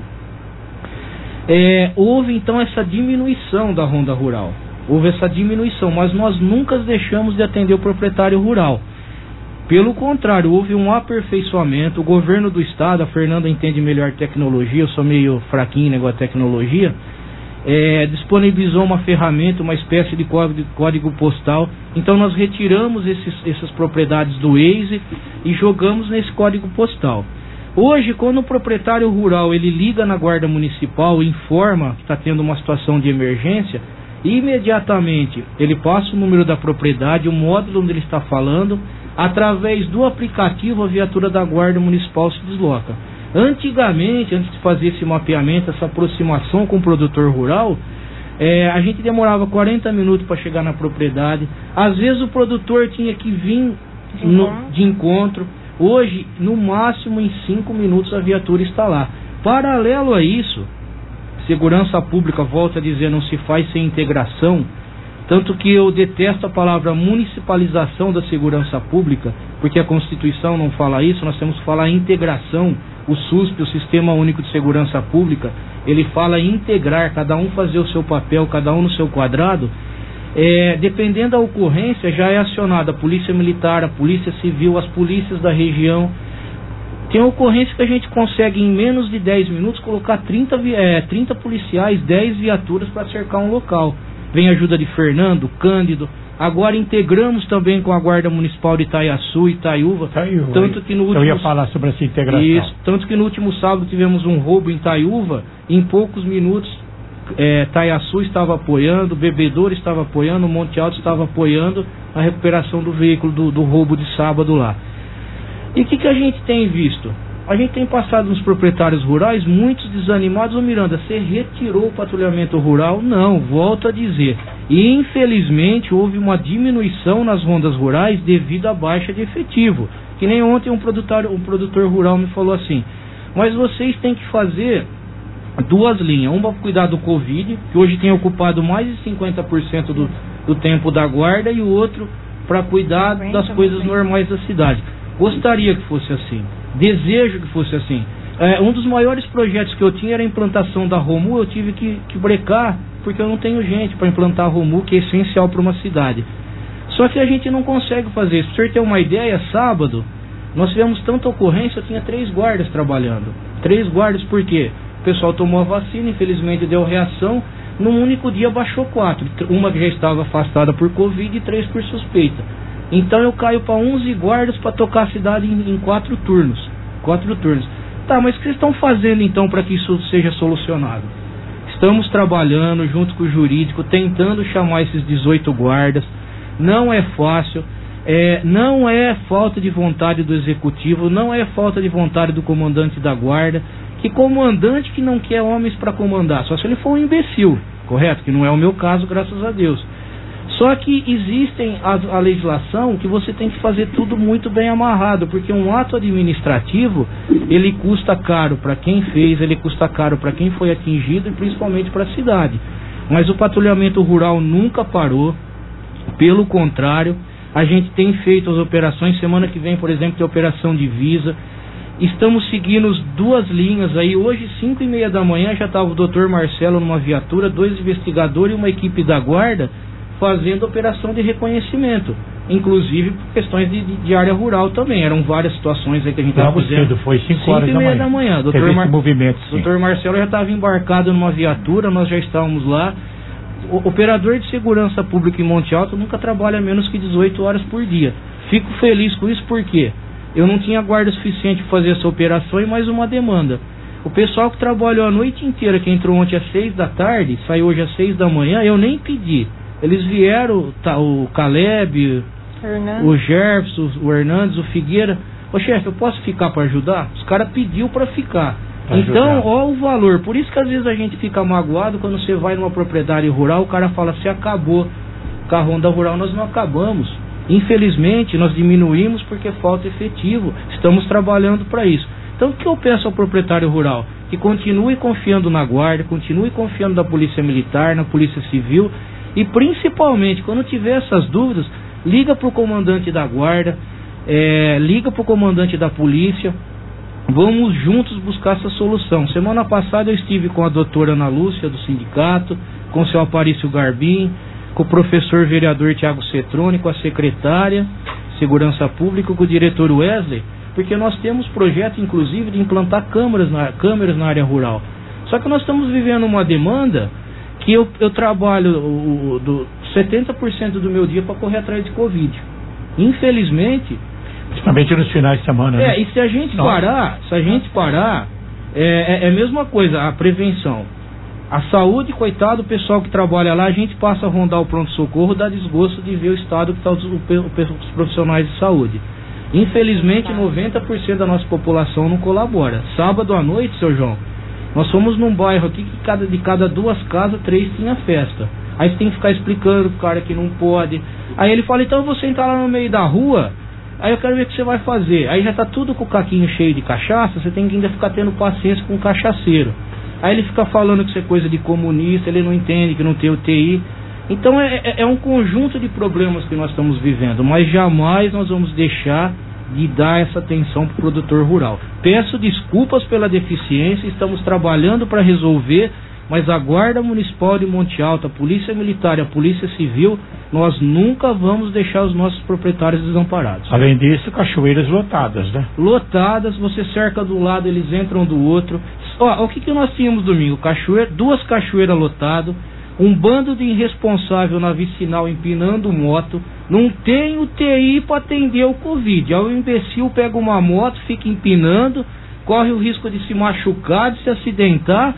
Houve então essa diminuição da ronda rural, mas nós nunca deixamos de atender o proprietário rural. Pelo contrário, houve um aperfeiçoamento. O governo do estado, a Fernanda entende melhor tecnologia, eu sou meio fraquinho em negócio de tecnologia, disponibilizou uma ferramenta, uma espécie de código postal. Então nós retiramos essas propriedades do Waze e jogamos nesse código postal. Hoje, quando o proprietário rural ele liga na guarda municipal, informa que está tendo uma situação de emergência, imediatamente ele passa o número da propriedade, o módulo onde ele está falando, através do aplicativo a viatura da guarda municipal se desloca. Antigamente, antes de fazer esse mapeamento, essa aproximação com o produtor rural, a gente demorava 40 minutos para chegar na propriedade. Às vezes o produtor tinha que vir de encontro. Hoje, no máximo em 5 minutos a viatura está lá. Paralelo a isso, segurança pública, volta a dizer, não se faz sem integração. Tanto que eu detesto a palavra municipalização da segurança pública, porque a Constituição não fala isso. Nós temos que falar integração. O SUSP, o Sistema Único de Segurança Pública, ele fala em integrar, cada um fazer o seu papel, cada um no seu quadrado. Dependendo da ocorrência, já é acionada a Polícia Militar, a Polícia Civil, as polícias da região. Tem ocorrência que a gente consegue em menos de 10 minutos colocar 30 policiais, 10 viaturas para cercar um local. Vem ajuda de Fernando, Cândido. Agora integramos também com a Guarda Municipal de Itaiaçu e Itaiúva. Tanto que no último... Eu ia falar sobre essa integração. Isso, tanto que no último sábado tivemos um roubo em Itaiúva. Em poucos minutos, Itaiaçu estava apoiando, Bebedouro estava apoiando, Monte Alto estava apoiando a recuperação do veículo do roubo de sábado lá. E o que a gente tem visto? A gente tem passado nos proprietários rurais muitos desanimados. Ô Miranda, você retirou o patrulhamento rural? Não, volto a dizer. E infelizmente houve uma diminuição nas rondas rurais devido à baixa de efetivo. Que nem ontem um produtor rural me falou assim: mas vocês têm que fazer 2 linhas. Uma para cuidar do Covid, que hoje tem ocupado mais de 50% do tempo da guarda, e o outro para cuidar das coisas normais da cidade. Gostaria que fosse assim. Desejo que fosse assim. Um dos maiores projetos que eu tinha era a implantação da ROMU. Eu tive que brecar, porque eu não tenho gente para implantar a ROMU, que é essencial para uma cidade. Só que a gente não consegue fazer isso. Para o senhor ter uma ideia, sábado nós tivemos tanta ocorrência, eu tinha 3 guardas trabalhando. 3 guardas, por quê? O pessoal tomou a vacina, infelizmente deu reação. Num único dia baixou 4. Uma que já estava afastada por Covid e 3 por suspeita. Então eu caio para 11 guardas para tocar a cidade em 4 turnos. 4 turnos. Tá, mas o que vocês estão fazendo então para que isso seja solucionado? Estamos trabalhando junto com o jurídico, tentando chamar esses 18 guardas. Não é fácil. Não é falta de vontade do executivo, não é falta de vontade do comandante da guarda. Que comandante que não quer homens para comandar? Só se ele for um imbecil, correto? Que não é o meu caso, graças a Deus. Só que existem a legislação que você tem que fazer tudo muito bem amarrado, porque um ato administrativo, ele custa caro para quem fez, ele custa caro para quem foi atingido e principalmente para a cidade. Mas o patrulhamento rural nunca parou, pelo contrário, a gente tem feito as operações. Semana que vem, por exemplo, tem a operação Divisa. Estamos seguindo 2 linhas aí. Hoje, 5h30 da manhã, já estava o Dr. Marcelo numa viatura, 2 investigadores e uma equipe da guarda fazendo operação de reconhecimento, inclusive por questões de área rural também. Eram várias situações aí que a gente estava fazendo. Foi 5h30 da manhã. Dr. Marcelo já estava embarcado numa viatura, nós já estávamos lá. O operador de segurança pública em Monte Alto nunca trabalha menos que 18 horas por dia. Fico feliz com isso porque eu não tinha guarda suficiente para fazer essa operação e mais uma demanda. O pessoal que trabalhou a noite inteira, que entrou ontem às 6 da tarde, saiu hoje às 6 da manhã, eu nem pedi. Eles vieram, o Caleb, o Gerson, o Hernandes, o Figueira. Ô chefe, eu posso ficar para ajudar? Os caras pediu para ficar. Então, ó o valor. Por isso que às vezes a gente fica magoado quando você vai numa propriedade rural, o cara fala, você acabou. Com a ronda rural nós não acabamos. Infelizmente, nós diminuímos porque falta efetivo. Estamos trabalhando para isso. Então, o que eu peço ao proprietário rural? Que continue confiando na guarda, continue confiando na Polícia Militar, na Polícia Civil. E principalmente, quando tiver essas dúvidas, liga para o comandante da guarda, liga para o comandante da polícia. Vamos juntos buscar essa solução. Semana passada eu estive com a doutora Ana Lúcia do sindicato, com o seu Aparício Garbim, com o professor vereador Tiago Cetrone, com a secretária de Segurança Pública, com o diretor Wesley, porque nós temos projeto inclusive de implantar câmeras na área rural. Só que nós estamos vivendo uma demanda que eu trabalho 70% do meu dia para correr atrás de Covid. Infelizmente, principalmente nos finais de semana. Né? E se a gente parar, é a mesma coisa, a prevenção. A saúde, coitado, o pessoal que trabalha lá, a gente passa a rondar o pronto-socorro, dá desgosto de ver o estado que está os profissionais de saúde. Infelizmente, 90% da nossa população não colabora. Sábado à noite, seu João, nós fomos num bairro aqui que de cada 2 casas, 3 tinha festa. Aí você tem que ficar explicando pro cara que não pode. Aí ele fala, então eu vou sentar lá no meio da rua, aí eu quero ver o que você vai fazer. Aí já tá tudo com o caquinho cheio de cachaça, você tem que ainda ficar tendo paciência com o cachaceiro. Aí ele fica falando que isso é coisa de comunista, ele não entende que não tem UTI. Então é um conjunto de problemas que nós estamos vivendo, mas jamais nós vamos deixar de dar essa atenção para o produtor rural. Peço desculpas pela deficiência, estamos trabalhando para resolver, mas a Guarda Municipal de Monte Alto, a Polícia Militar e a Polícia Civil, nós nunca vamos deixar os nossos proprietários desamparados. Além disso, cachoeiras lotadas, né? Lotadas, você cerca do lado, eles entram do outro. O que nós tínhamos domingo? 2 cachoeiras lotadas, um bando de irresponsável na vicinal empinando moto, não tem UTI para atender o Covid. Aí o imbecil pega uma moto, fica empinando, corre o risco de se machucar, de se acidentar.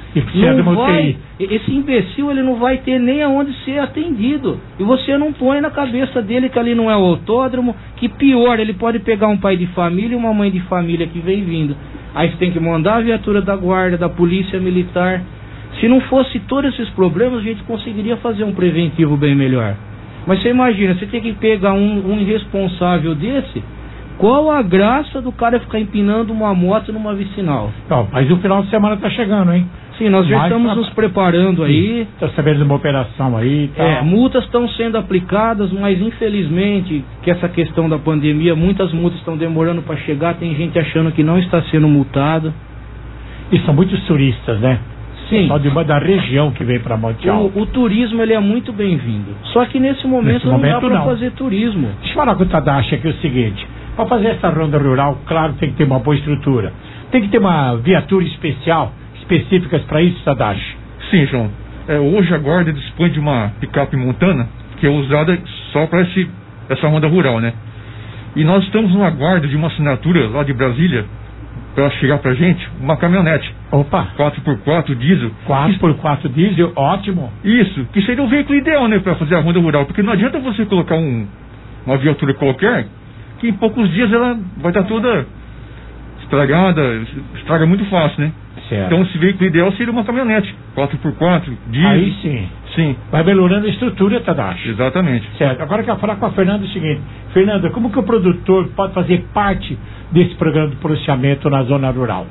Esse imbecil, ele não vai ter nem aonde ser atendido. E você não põe na cabeça dele que ali não é o autódromo, que pior, ele pode pegar um pai de família e uma mãe de família que vem vindo. Aí você tem que mandar a viatura da guarda, da polícia militar. Se não fosse todos esses problemas, a gente conseguiria fazer um preventivo bem melhor. Mas você imagina, você tem que pegar um irresponsável desse, qual a graça do cara ficar empinando uma moto numa vicinal? Não, mas o final de semana tá chegando, hein? Sim, nós já estamos nos preparando aí. Tá sabendo de uma operação aí, tá? Multas estão sendo aplicadas, mas infelizmente, que essa questão da pandemia, muitas multas estão demorando para chegar, tem gente achando que não está sendo multado. E são muitos turistas, né? Sim. Só da região que vem para Monte Alto. O turismo, ele é muito bem-vindo. Só que nesse momento não dá para fazer turismo. Deixa eu falar com o Tadashi aqui o seguinte. Para fazer essa ronda rural, claro, tem que ter uma boa estrutura. Tem que ter uma viatura específicas para isso, Tadashi? Sim, João. Hoje a Guarda dispõe de uma picape montana que é usada só para essa ronda rural, né? E nós estamos numa guarda de uma assinatura lá de Brasília para chegar pra gente uma caminhonete. Opa! 4x4 diesel. 4x4 diesel, ótimo. Isso, que seria o veículo ideal, né, para fazer a ronda rural, porque não adianta você colocar uma viatura qualquer, que em poucos dias ela vai estar toda estragada, estraga muito fácil, né? Certo. Então esse veículo ideal seria uma caminhonete, 4x4 diesel. Aí sim. Sim. Vai melhorando a estrutura, Tadashi. Exatamente. Certo. Agora eu quero falar com a Fernanda o seguinte. Fernanda, como que o produtor pode fazer parte desse programa de policiamento na zona rural?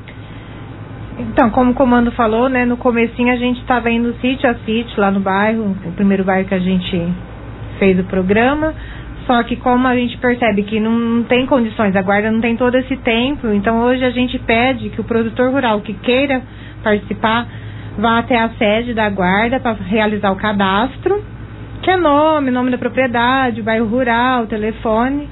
Então, como o comando falou, né, no comecinho a gente estava indo sítio a sítio lá no bairro, o primeiro bairro que a gente fez o programa, só que como a gente percebe que não tem condições, a guarda não tem todo esse tempo, então hoje a gente pede que o produtor rural que queira participar vá até a sede da guarda para realizar o cadastro, que é nome da propriedade, o bairro rural, o telefone,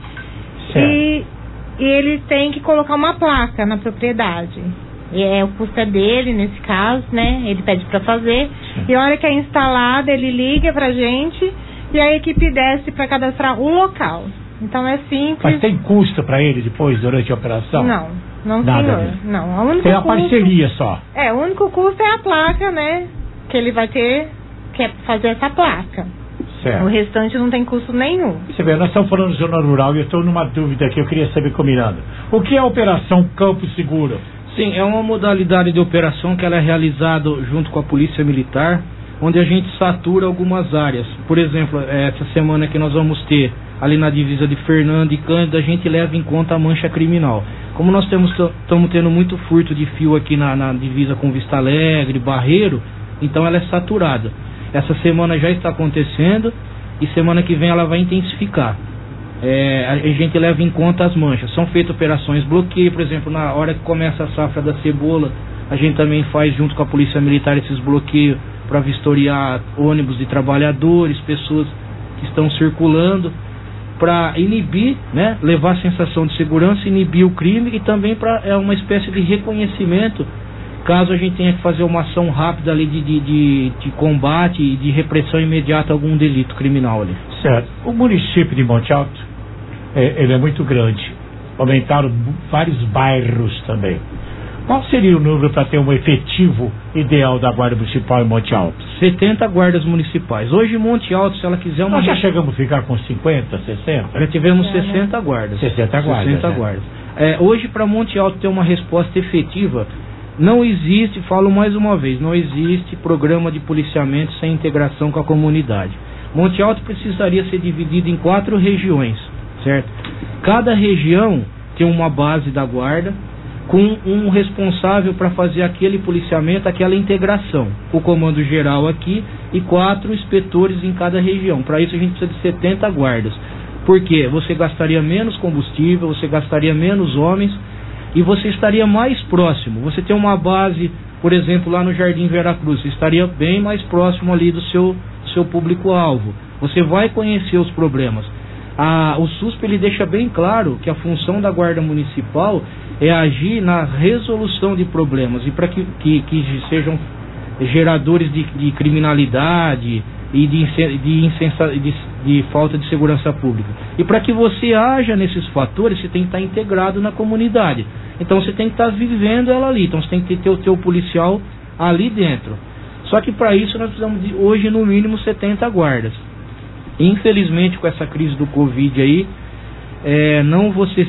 e ele tem que colocar uma placa na propriedade. E o custo é dele, nesse caso, né? Ele pede para fazer. E a hora que é instalada, ele liga pra gente e a equipe desce para cadastrar o local. Então é simples. Mas tem custo para ele depois, durante a operação? Não, senhor. Não. O único tem a parceria só. O único custo é a placa, né? Que ele vai ter que fazer essa placa. Certo. O restante não tem custo nenhum. Você vê, nós estamos falando de zona rural e eu estou numa dúvida aqui, eu queria saber com o Miranda. O que é a Operação Campo Seguro? Sim, é uma modalidade de operação que ela é realizada junto com a Polícia Militar, onde a gente satura algumas áreas. Por exemplo, essa semana que nós vamos ter ali na divisa de Fernando e Cândido, a gente leva em conta a mancha criminal. Como nós estamos tendo muito furto de fio aqui na divisa com Vista Alegre, Barreiro, então ela é saturada. Essa semana já está acontecendo e semana que vem ela vai intensificar. A gente leva em conta as manchas. São feitas operações bloqueio, por exemplo, na hora que começa a safra da cebola, a gente também faz junto com a Polícia Militar esses bloqueios para vistoriar ônibus de trabalhadores, pessoas que estão circulando, para inibir, né, levar a sensação de segurança, inibir o crime e também para uma espécie de reconhecimento, caso a gente tenha que fazer uma ação rápida ali de combate e de repressão imediata a algum delito criminal ali. Certo. O município de Monte Alto, ele é muito grande. Aumentaram vários bairros também. Qual seria o número para ter um efetivo ideal da Guarda Municipal em Monte Alto? 70 guardas municipais. Hoje, em Monte Alto, se ela quiser uma... Nós já chegamos a ficar com 50, 60? Já tivemos 60 guardas. 60 guardas. 60 guardas. Hoje, para Monte Alto ter uma resposta efetiva, não existe, falo mais uma vez, não existe programa de policiamento sem integração com a comunidade. Monte Alto precisaria ser dividido em 4 regiões, certo? Cada região tem uma base da guarda, com um responsável para fazer aquele policiamento, aquela integração. O comando geral aqui e 4 inspetores em cada região. Para isso a gente precisa de 70 guardas. Porque você gastaria menos combustível, você gastaria menos homens e você estaria mais próximo. Você tem uma base, por exemplo, lá no Jardim Veracruz, você estaria bem mais próximo ali do seu público-alvo. Você vai conhecer os problemas. O SUSP ele deixa bem claro que a função da Guarda Municipal é agir na resolução de problemas e para que sejam geradores de criminalidade e de falta de segurança pública. E para que você haja nesses fatores, você tem que estar integrado na comunidade. Então você tem que estar vivendo ela ali. Então você tem que ter o teu policial ali dentro. Só que para isso nós precisamos de, hoje, no mínimo 70 guardas. Infelizmente, com essa crise do Covid aí, não vou ser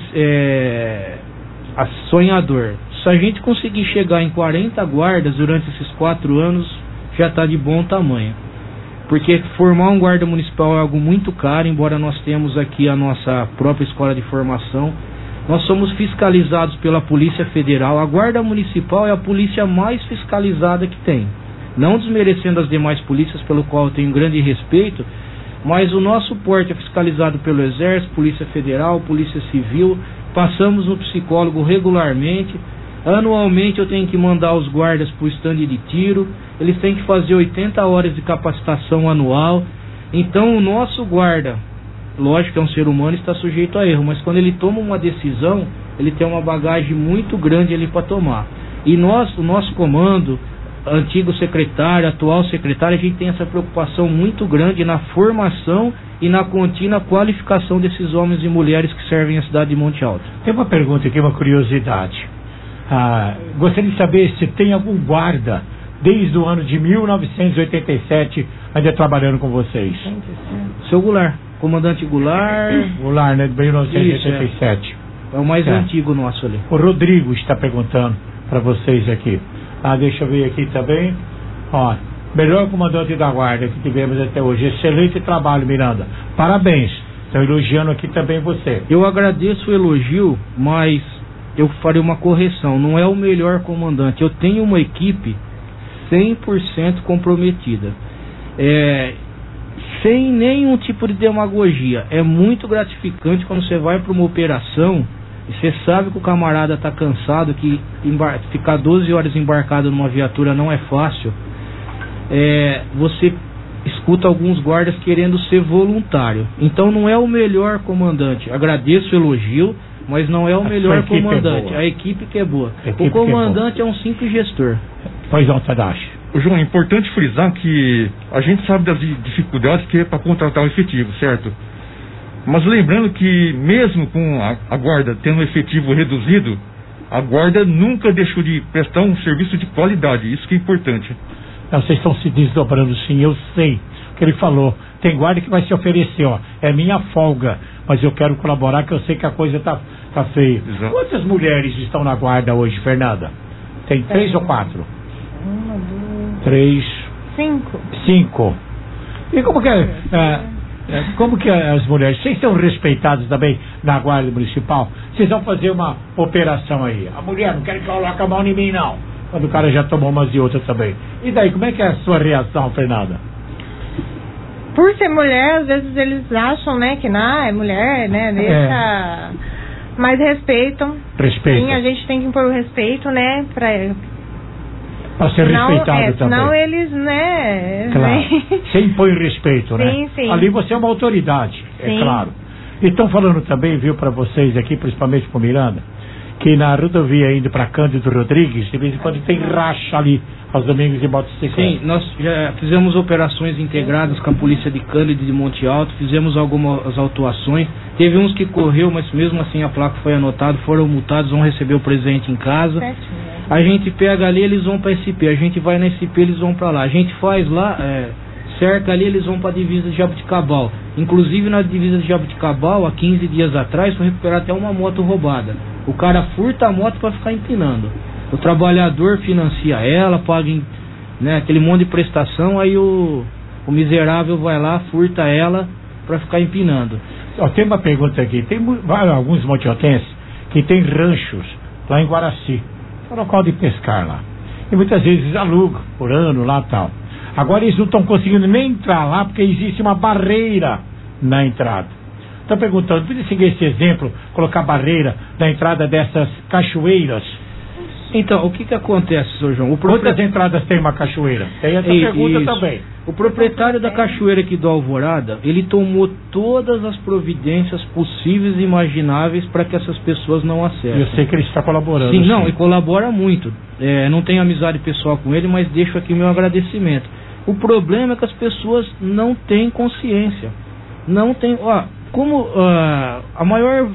sonhador. Se a gente conseguir chegar em 40 guardas durante esses 4 anos, já está de bom tamanho. Porque formar um guarda municipal é algo muito caro, embora nós tenhamos aqui a nossa própria escola de formação. Nós somos fiscalizados pela Polícia Federal. A Guarda Municipal é a polícia mais fiscalizada que tem. Não desmerecendo as demais polícias, pelo qual eu tenho grande respeito, mas o nosso porte é fiscalizado pelo Exército, Polícia Federal, Polícia Civil. Passamos no psicólogo regularmente. Anualmente eu tenho que mandar os guardas para o estande de tiro. Eles têm que fazer 80 horas de capacitação anual. Então o nosso guarda, lógico que é um ser humano, está sujeito a erro, mas quando ele toma uma decisão, ele tem uma bagagem muito grande ali para tomar. E nós, o nosso comando, antigo secretário, atual secretário, a gente tem essa preocupação muito grande na formação e na contínua qualificação desses homens e mulheres que servem a cidade de Monte Alto. Tem uma pergunta aqui, uma curiosidade. Gostaria de saber se tem algum guarda desde o ano de 1987 ainda trabalhando com vocês. Seu Goulart, comandante Goulart. Goulart, né, de 1987. É o mais antigo nosso ali. O Rodrigo está perguntando para vocês aqui. Deixa eu ver aqui também. Melhor comandante da guarda que tivemos até hoje. Excelente trabalho, Miranda. Parabéns. Estão elogiando aqui também você. Eu agradeço o elogio, mas eu farei uma correção. Não é o melhor comandante. Eu tenho uma equipe 100% comprometida. Sem nenhum tipo de demagogia. É muito gratificante quando você vai para uma operação e você sabe que o camarada está cansado, que ficar 12 horas embarcado numa viatura não é fácil. Você escuta alguns guardas querendo ser voluntário. Então não é o melhor comandante. Agradeço o elogio, mas não é o melhor comandante. A equipe que é boa. O comandante é um simples gestor. Pois não, Tadashi. João, é importante frisar que a gente sabe das dificuldades que é para contratar um efetivo, certo? Mas lembrando que mesmo com a guarda tendo um efetivo reduzido, a guarda nunca deixou de prestar um serviço de qualidade. Isso que é importante. Vocês estão se desdobrando, sim, eu sei o que ele falou. Tem guarda que vai se oferecer, é minha folga, mas eu quero colaborar, que eu sei que a coisa tá feia. Exato. Quantas mulheres estão na guarda hoje, Fernanda? Tem 3 ou 4? 1, 2, 3, 5. E como que as mulheres, vocês são respeitados também na guarda municipal? Vocês vão fazer uma operação aí. A mulher não quer que coloque a mão em mim, não. Quando o cara já tomou umas e outras também. E daí, como é que é a sua reação, Fernanda? Por ser mulher, às vezes eles acham, né, que não, é mulher, né, deixa... Mas respeitam. Sim, a gente tem que impor o respeito, né, pra ser respeitado também. Senão eles, né... Claro. Você impõe respeito, né? Sim, sim. Ali você é uma autoridade, sim. É claro. E estão falando também, viu, para vocês aqui, principalmente com Miranda, que na rodovia indo para Cândido Rodrigues, de vez em quando tem racha ali aos domingos de motocicleta. Sim, nós já fizemos operações integradas com a polícia de Cândido e de Monte Alto, fizemos algumas autuações. Teve uns que correu, mas mesmo assim a placa foi anotada, foram multados, vão receber o presente em casa. A gente pega ali, eles vão para SP, a gente vai na SP, eles vão para lá. A gente faz lá, cerca ali, eles vão para a divisa de Jaboticabal. Inclusive na divisa de Jaboticabal, há 15 dias atrás, foi recuperar até uma moto roubada. O cara furta a moto para ficar empinando. O trabalhador financia ela, paga aquele monte de prestação, aí o miserável vai lá, furta ela para ficar empinando. Tem uma pergunta aqui. Tem alguns montiotenses que tem ranchos lá em Guaraci, é local de pescar lá. E muitas vezes alugam por ano lá e tal. Agora eles não estão conseguindo nem entrar lá porque existe uma barreira na entrada. Estou perguntando, podia seguir esse exemplo, colocar barreira na entrada dessas cachoeiras? Então, o que acontece, Sr. João? Quantas entradas tem uma cachoeira? Tem essa pergunta também. O proprietário da cachoeira aqui do Alvorada, ele tomou todas as providências possíveis e imagináveis para que essas pessoas não acessem. Eu sei que ele está colaborando. Sim, não, e colabora muito. Não tenho amizade pessoal com ele, mas deixo aqui meu agradecimento. O problema é que as pessoas não têm consciência. Não tem... a maior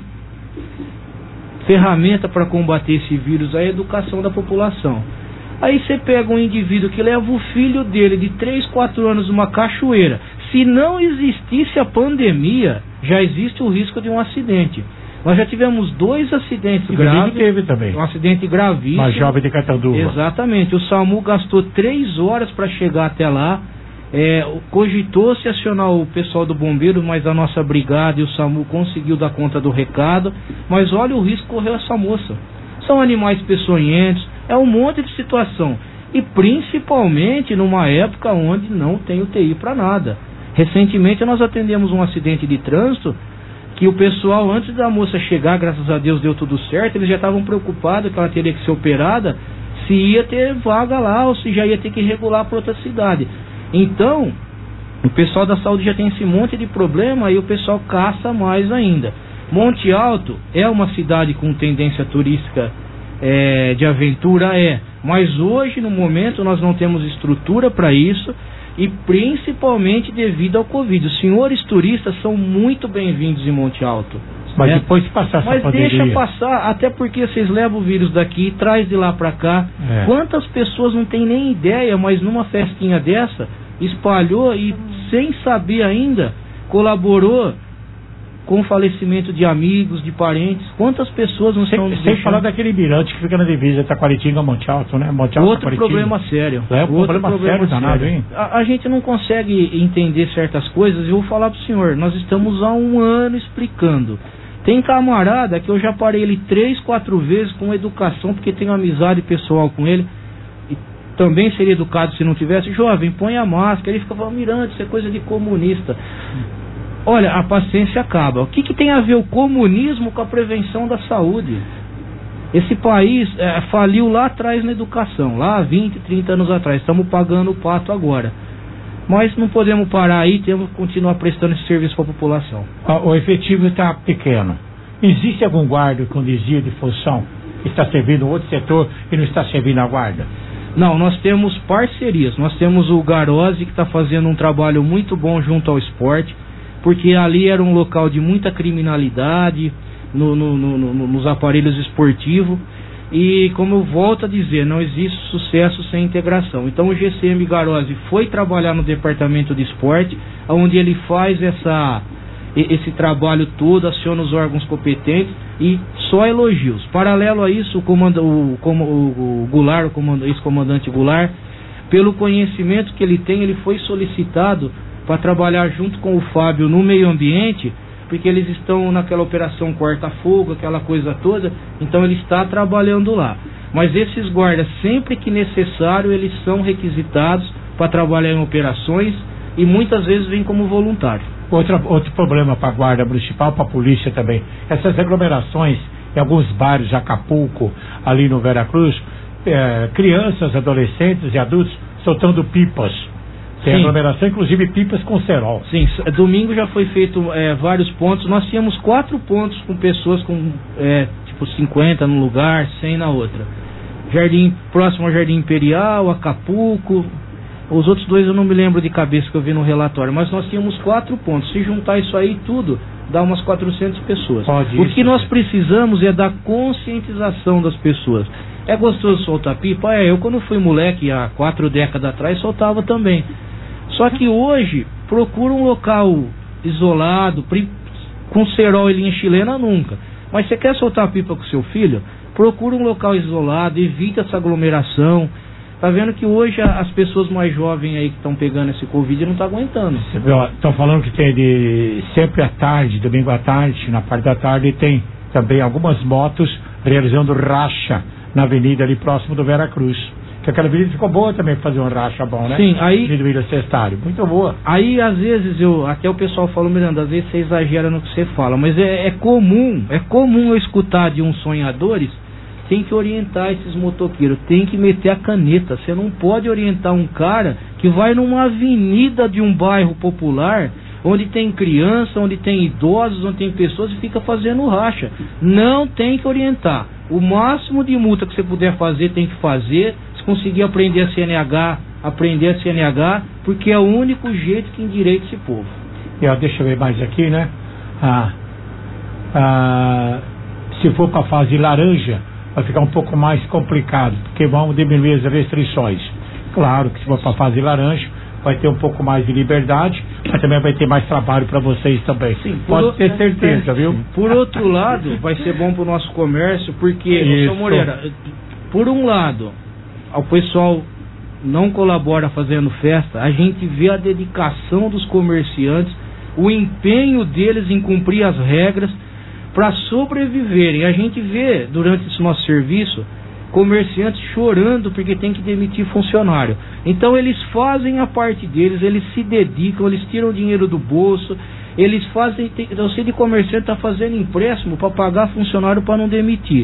ferramenta para combater esse vírus é a educação da população. Aí você pega um indivíduo que leva o filho dele de 3, 4 anos numa cachoeira. Se não existisse a pandemia, já existe o risco de um acidente. Nós já tivemos 2 acidentes graves. Teve também. Um acidente gravíssimo. Uma jovem de Catanduva. Exatamente. O SAMU gastou 3 horas para chegar até lá. Cogitou-se acionar o pessoal do bombeiro, mas a nossa brigada e o SAMU conseguiu dar conta do recado. Mas olha o risco que correu essa moça. São animais peçonhentos, é um monte de situação. E principalmente numa época onde não tem UTI para nada. Recentemente nós atendemos um acidente de trânsito que o pessoal, antes da moça chegar, graças a Deus deu tudo certo, eles já estavam preocupados que ela teria que ser operada, se ia ter vaga lá ou se já ia ter que regular para outra cidade. Então, o pessoal da saúde já tem esse monte de problema e o pessoal caça mais ainda. Monte Alto é uma cidade com tendência turística de aventura, mas hoje, no momento, nós não temos estrutura para isso e principalmente devido ao Covid. Os senhores turistas são muito bem-vindos em Monte Alto. Mas depois de passar essa pandemia... Mas deixa passar, até porque vocês levam o vírus daqui e traz de lá para cá. Quantas pessoas não têm nem ideia, mas numa festinha dessa, espalhou e sem saber ainda, colaborou com o falecimento de amigos, de parentes. Quantas pessoas não estão... Sem falar daquele mirante que fica na divisa Taquaritinga, Monte Alto, né? Monte Alto, outro problema sério. Outro problema sério danado, hein? A gente não consegue entender certas coisas. Eu vou falar pro senhor, nós estamos há 1 ano explicando. Tem camarada que eu já parei ele 3, 4 vezes com educação, porque tenho amizade pessoal com ele. E também seria educado se não tivesse. Jovem, põe a máscara. Ele fica falando, Mirante, isso é coisa de comunista. Olha, a paciência acaba. O que tem a ver o comunismo com a prevenção da saúde? Esse país faliu lá atrás na educação, lá 20, 30 anos atrás. Estamos pagando o pato agora. Mas não podemos parar aí, temos que continuar prestando esse serviço para a população. O efetivo está pequeno. Existe algum guarda com desvio de função que está servindo outro setor e não está servindo a guarda? Não, nós temos parcerias. Nós temos o Garose, que está fazendo um trabalho muito bom junto ao esporte, porque ali era um local de muita criminalidade nos aparelhos esportivos. E como eu volto a dizer, não existe sucesso sem integração. Então o GCM Garose foi trabalhar no departamento de esporte, onde ele faz esse trabalho todo, aciona os órgãos competentes e só elogios. Paralelo a isso, o Goulart, o ex-comandante Goulart, pelo conhecimento que ele tem, ele foi solicitado para trabalhar junto com o Fábio no meio ambiente, porque eles estão naquela operação corta-fogo, aquela coisa toda, então ele está trabalhando lá. Mas esses guardas, sempre que necessário, eles são requisitados para trabalhar em operações e muitas vezes vêm como voluntário. Outro problema para a guarda municipal, para a polícia também, essas aglomerações em alguns bairros de Acapulco, ali no Veracruz, crianças, adolescentes e adultos soltando pipas. Tem aglomeração, inclusive pipas com cerol. Sim, domingo já foi feito vários pontos. Nós tínhamos 4 pontos com pessoas com 50 num lugar, 100 na outra. Próximo ao Jardim Imperial, Acapulco. Os outros 2 eu não me lembro de cabeça que eu vi no relatório, mas nós tínhamos 4 pontos. Se juntar isso aí tudo, dá umas 400 pessoas. O que nós precisamos é da conscientização das pessoas. É gostoso soltar pipa? Eu quando fui moleque, há 4 décadas atrás, soltava também. Só que hoje, procura um local isolado, com cerol e linha chilena nunca. Mas você quer soltar pipa com seu filho? Procura um local isolado, evita essa aglomeração. Tá vendo que hoje as pessoas mais jovens aí que estão pegando esse Covid não estão aguentando. Estão falando que tem sempre à tarde, domingo à tarde, na parte da tarde tem também algumas motos realizando racha na avenida ali próximo do Vera Cruz. Que aquela avenida ficou boa também pra fazer uma racha bom, né? Sim, aí... Avenida Cestário, muito boa. Aí às vezes até o pessoal falou, Miranda, às vezes você exagera no que você fala, mas é comum eu escutar de uns sonhadores. Tem que orientar esses motoqueiros, tem que meter a caneta. Você não pode orientar um cara que vai numa avenida de um bairro popular, onde tem criança, onde tem idosos, onde tem pessoas, e fica fazendo racha. Não tem que orientar. O máximo de multa que você puder fazer, tem que fazer. Se conseguir aprender a CNH, porque é o único jeito que endireita esse povo. Deixa eu ver mais aqui, né? Se for para a fase laranja, vai ficar um pouco mais complicado, porque vão diminuir as restrições. Claro que se for para a fase laranja, vai ter um pouco mais de liberdade, mas também vai ter mais trabalho para vocês também. Sim, pode ter certeza, viu? Por outro lado, vai ser bom para o nosso comércio, porque, Sr. Moreira, por um lado, o pessoal não colabora fazendo festa, a gente vê a dedicação dos comerciantes, o empenho deles em cumprir as regras para sobreviverem. A gente vê durante esse nosso serviço comerciantes chorando porque tem que demitir funcionário. Então eles fazem a parte deles, eles se dedicam, eles tiram dinheiro do bolso, eles fazem. Eu sei de comerciante está fazendo empréstimo para pagar funcionário para não demitir.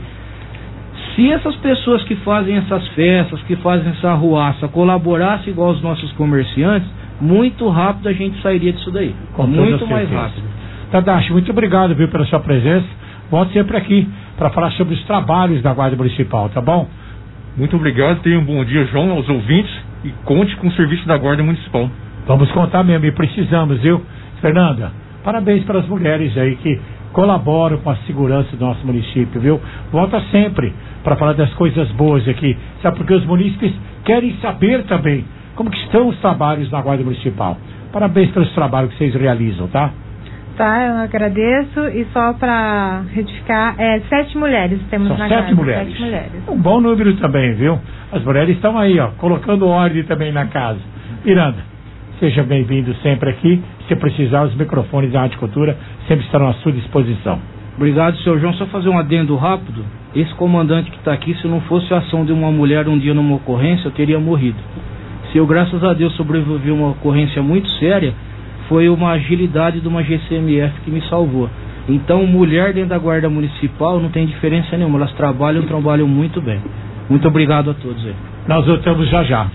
Se essas pessoas que fazem essas festas, que fazem essa arruaça, colaborassem igual os nossos comerciantes, muito rápido a gente sairia disso daí. Muito mais rápido. Tadashi, muito obrigado, viu, pela sua presença. Volte sempre aqui para falar sobre os trabalhos da Guarda Municipal, tá bom? Muito obrigado, tenha um bom dia, João, aos ouvintes, e conte com o serviço da Guarda Municipal. Vamos contar mesmo, e precisamos, viu? Fernanda, parabéns para as mulheres aí que colaboram com a segurança do nosso município, viu? Volta sempre para falar das coisas boas aqui, sabe? Porque os munícipes querem saber também como que estão os trabalhos da Guarda Municipal. Parabéns pelos trabalhos que vocês realizam, tá? Tá, eu agradeço. E só para retificar, 7 mulheres temos São na 7 casa. mulheres. 7 mulheres. Um bom número também, viu? As mulheres estão aí, ó, colocando ordem também na casa. Miranda, seja bem-vindo sempre aqui. Se precisar, os microfones da Rádio Cultura sempre estarão à sua disposição. Obrigado, Sr. João. Só fazer um adendo rápido. Esse comandante que está aqui, se não fosse a ação de uma mulher um dia numa ocorrência, eu teria morrido. Se eu, graças a Deus, sobrevivi a uma ocorrência muito séria, foi uma agilidade de uma GCMF que me salvou. Então, mulher dentro da Guarda Municipal não tem diferença nenhuma. Elas trabalham muito bem. Muito obrigado a todos aí. Nós voltamos já já.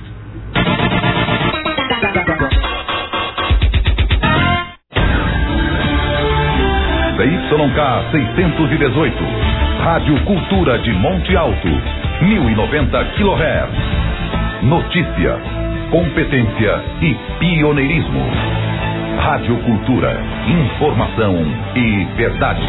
ZYK 618, Rádio Cultura de Monte Alto, 1090 kHz. Notícia, competência e pioneirismo. Rádio Cultura, informação e verdade.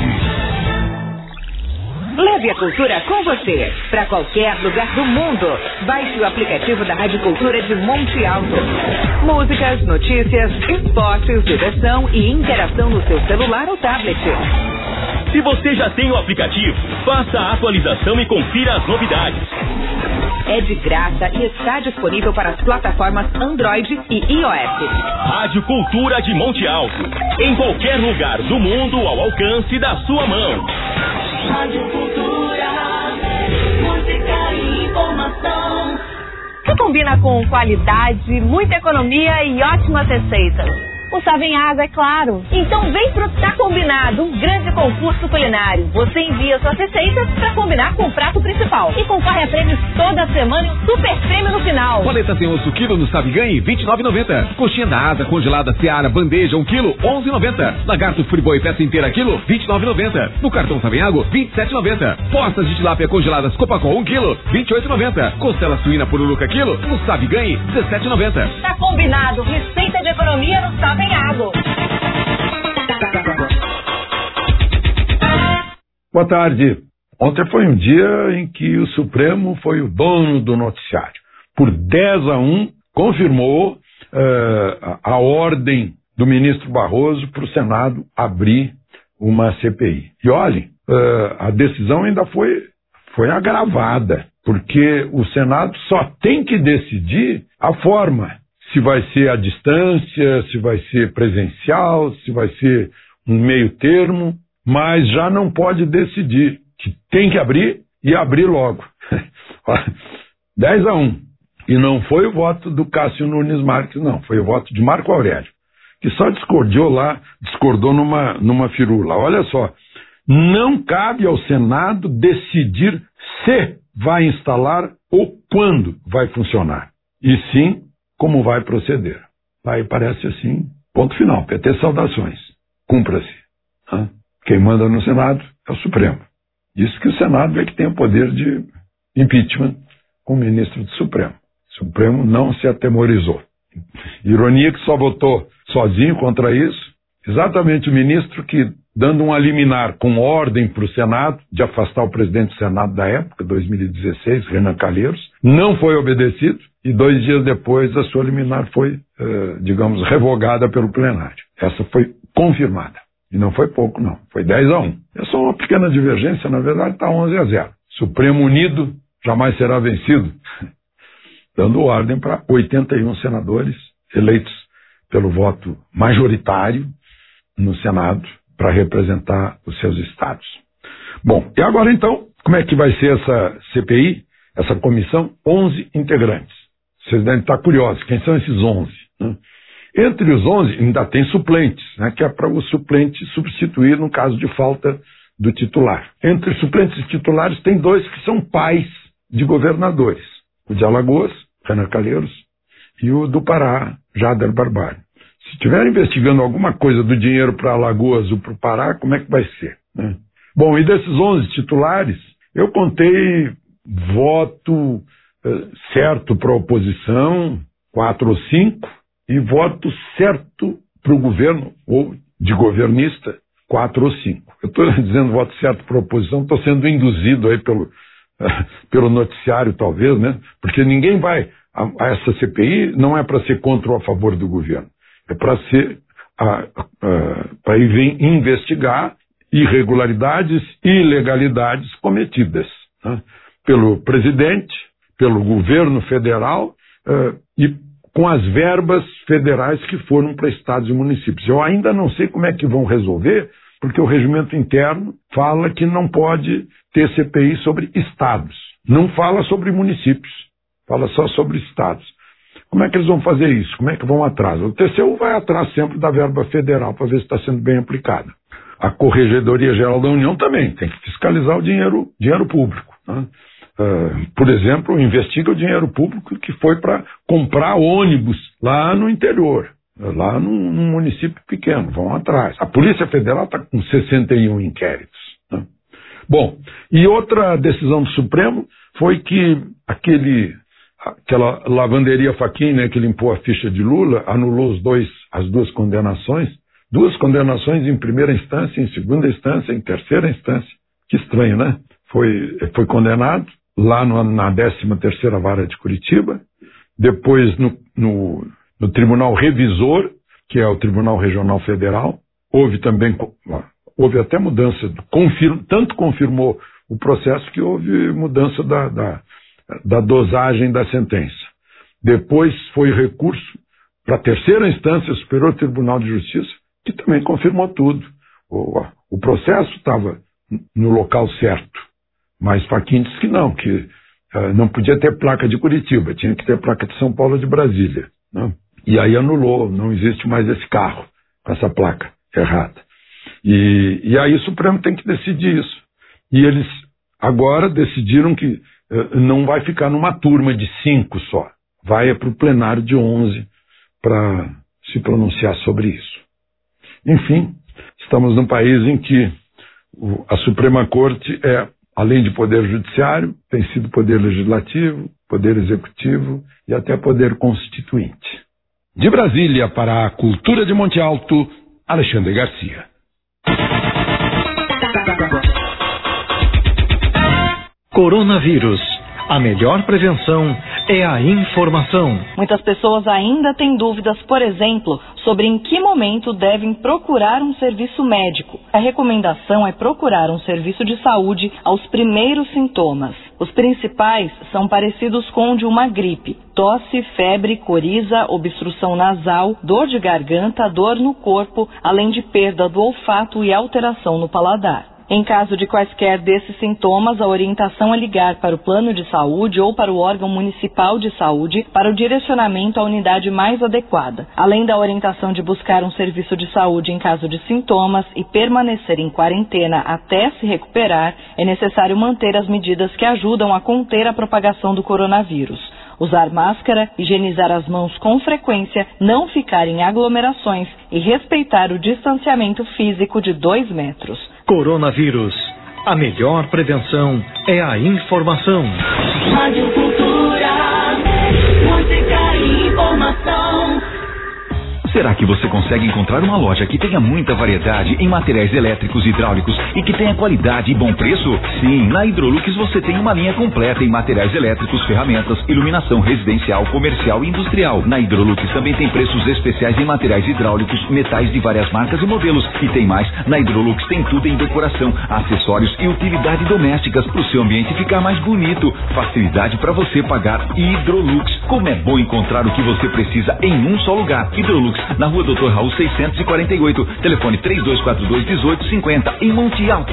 Leve a cultura com você para qualquer lugar do mundo. Baixe o aplicativo da Rádio Cultura de Monte Alto. Músicas, notícias, esportes, diversão e interação no seu celular ou tablet. Se você já tem o aplicativo, faça a atualização e confira as novidades. É de graça e está disponível para as plataformas Android e iOS. Rádio Cultura de Monte Alto. Em qualquer lugar do mundo, ao alcance da sua mão. Rádio Cultura, música e informação. Que combina com qualidade, muita economia e ótimas receitas. O Savem Água, é claro. Então vem pro Tá Combinado, um grande concurso culinário. Você envia suas receitas pra combinar com o prato principal. E concorre a prêmios toda semana e um super prêmio no final. Paleta sem osso quilo no Sabe Ganhe, R$29,90. Coxinha da asa congelada Seara bandeja 1 quilo, R$11,90. Lagarto Friboi peça inteira quilo, R$29,90. No cartão Savem Água, R$27,90. Postas de tilápia congeladas Copacol 1 quilo, R$28,90. Costela suína pururuca quilo, no Sabe Ganhe, R$17,90. Tá combinado, receita de economia no Savem Água. Boa tarde. Ontem foi um dia em que o Supremo foi o dono do noticiário. Por 10-1, confirmou a ordem do ministro Barroso para o Senado abrir uma CPI. E olhem, a decisão ainda foi agravada, porque o Senado só tem que decidir a forma, se vai ser à distância, se vai ser presencial, se vai ser um meio termo, mas já não pode decidir que tem que abrir e abrir logo. 10-1. E não foi o voto do Cássio Nunes Marques, não, foi o voto de Marco Aurélio, que só discordou numa firula. Olha só, não cabe ao Senado decidir se vai instalar ou quando vai funcionar, e sim como vai proceder. Aí parece assim, ponto final, PT saudações, cumpra-se. Quem manda no Senado é o Supremo. Isso que o Senado é que tem o poder de impeachment com o ministro do Supremo. O Supremo não se atemorizou. Ironia que só votou sozinho contra isso, exatamente o ministro que, dando um liminar com ordem para o Senado, de afastar o presidente do Senado da época, 2016, Renan Calheiros, não foi obedecido e 2 dias depois a sua liminar foi, revogada pelo plenário. Essa foi confirmada. E não foi pouco, não. Foi 10-1. É só uma pequena divergência, na verdade está 11-0. Supremo unido jamais será vencido, dando ordem para 81 senadores eleitos pelo voto majoritário no Senado para representar os seus estados. Bom, e agora então, como é que vai ser essa CPI, essa comissão? 11 integrantes. Vocês devem estar curiosos, quem são esses 11? Né? Entre os 11 ainda tem suplentes, né, que é para o suplente substituir no caso de falta do titular. Entre suplentes e titulares tem 2 que são pais de governadores. O de Alagoas, Renan Calheiros, e o do Pará, Jader Barbalho. Se estiver investigando alguma coisa do dinheiro para Alagoas ou para o Pará, como é que vai ser? Né? Bom, e desses 11 titulares, eu contei voto certo para a oposição, 4 ou 5, e voto certo para o governo, ou de governista, 4 ou 5. Eu estou dizendo voto certo para a oposição, estou sendo induzido aí pelo noticiário, talvez, né? Porque ninguém vai a essa CPI, não é para ser contra ou a favor do governo, é para ser para ir investigar irregularidades e ilegalidades cometidas, né, pelo presidente, pelo governo federal e com as verbas federais que foram para estados e municípios. Eu ainda não sei como é que vão resolver, porque o regimento interno fala que não pode ter CPI sobre estados. Não fala sobre municípios, fala só sobre estados. Como é que eles vão fazer isso? Como é que vão atrás? O TCU vai atrás sempre da verba federal para ver se está sendo bem aplicada. A Corregedoria Geral da União também tem que fiscalizar o dinheiro público, né? Por exemplo, investiga o dinheiro público que foi para comprar ônibus lá no interior, lá num município pequeno, vão atrás. A Polícia Federal está com 61 inquéritos. Né? Bom, e outra decisão do Supremo foi que aquela lavanderia Fachin, né, que limpou a ficha de Lula, anulou as 2 condenações, 2 condenações em primeira instância, em segunda instância, em terceira instância. Que estranho, né? Foi condenado lá na 13ª Vara de Curitiba, depois no Tribunal Revisor, que é o Tribunal Regional Federal, houve até mudança, tanto confirmou o processo que houve mudança da dosagem da sentença. Depois foi recurso para a terceira instância, Superior Tribunal de Justiça, que também confirmou tudo. O processo estava no local certo, mas Fachin disse que não podia ter placa de Curitiba, tinha que ter placa de São Paulo, de Brasília, né? E aí anulou, não existe mais esse carro com essa placa errada. E aí o Supremo tem que decidir isso. E eles agora decidiram que não vai ficar numa turma de 5 só, vai para o plenário de 11 para se pronunciar sobre isso. Enfim, estamos num país em que a Suprema Corte além de poder judiciário, tem sido poder legislativo, poder executivo e até poder constituinte. De Brasília para a Cultura de Monte Alto, Alexandre Garcia. Coronavírus. A melhor prevenção é a informação. Muitas pessoas ainda têm dúvidas, por exemplo, sobre em que momento devem procurar um serviço médico. A recomendação é procurar um serviço de saúde aos primeiros sintomas. Os principais são parecidos com o de uma gripe: tosse, febre, coriza, obstrução nasal, dor de garganta, dor no corpo, além de perda do olfato e alteração no paladar. Em caso de quaisquer desses sintomas, a orientação é ligar para o plano de saúde ou para o órgão municipal de saúde para o direcionamento à unidade mais adequada. Além da orientação de buscar um serviço de saúde em caso de sintomas e permanecer em quarentena até se recuperar, é necessário manter as medidas que ajudam a conter a propagação do coronavírus. Usar máscara, higienizar as mãos com frequência, não ficar em aglomerações e respeitar o distanciamento físico de 2 metros. Coronavírus. A melhor prevenção é a informação. Rádio Cultura, música e informação. Será que você consegue encontrar uma loja que tenha muita variedade em materiais elétricos e hidráulicos e que tenha qualidade e bom preço? Sim, na Hidrolux você tem uma linha completa em materiais elétricos, ferramentas, iluminação residencial, comercial e industrial. Na Hidrolux também tem preços especiais em materiais hidráulicos, metais de várias marcas e modelos. E tem mais, na Hidrolux tem tudo em decoração, acessórios e utilidade domésticas para o seu ambiente ficar mais bonito. Facilidade para você pagar. Hidrolux. Como é bom encontrar o que você precisa em um só lugar. Hidrolux, na rua Doutor Raul 648, telefone 3242-1850, em Monte Alto.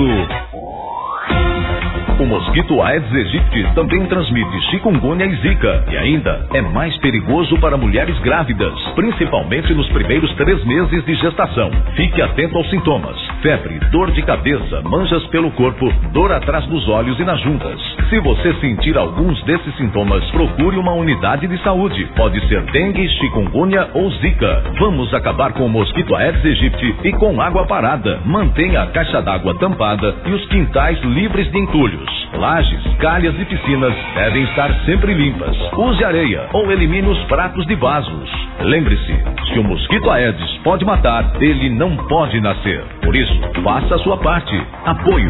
O mosquito Aedes aegypti também transmite chikungunya e zika e ainda é mais perigoso para mulheres grávidas, principalmente nos primeiros 3 meses de gestação. Fique atento aos sintomas: febre, dor de cabeça, manchas pelo corpo, dor atrás dos olhos e nas juntas. Se você sentir alguns desses sintomas, procure uma unidade de saúde. Pode ser dengue, chikungunya ou zika. Vamos acabar com o mosquito Aedes aegypti e com água parada. Mantenha a caixa d'água tampada e os quintais livres de entulhos. Lajes, calhas e piscinas devem estar sempre limpas. Use areia ou elimine os pratos de vasos. Lembre-se, se o mosquito Aedes pode matar, ele não pode nascer. Por isso, faça a sua parte. Apoio.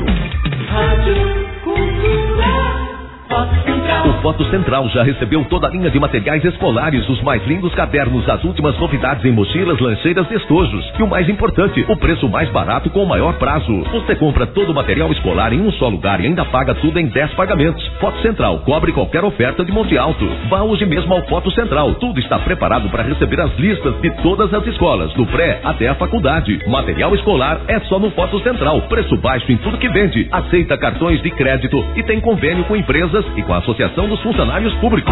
O Foto Central já recebeu toda a linha de materiais escolares, os mais lindos cadernos, as últimas novidades em mochilas, lancheiras e estojos. E o mais importante, o preço mais barato com o maior prazo. Você compra todo o material escolar em um só lugar e ainda paga tudo em 10 pagamentos. Foto Central cobre qualquer oferta de Monte Alto. Vá hoje mesmo ao Foto Central. Tudo está preparado para receber as listas de todas as escolas, do pré até a faculdade. Material escolar é só no Foto Central. Preço baixo em tudo que vende. Aceita cartões de crédito e tem convênio com empresas e com a Associação dos Funcionários Públicos.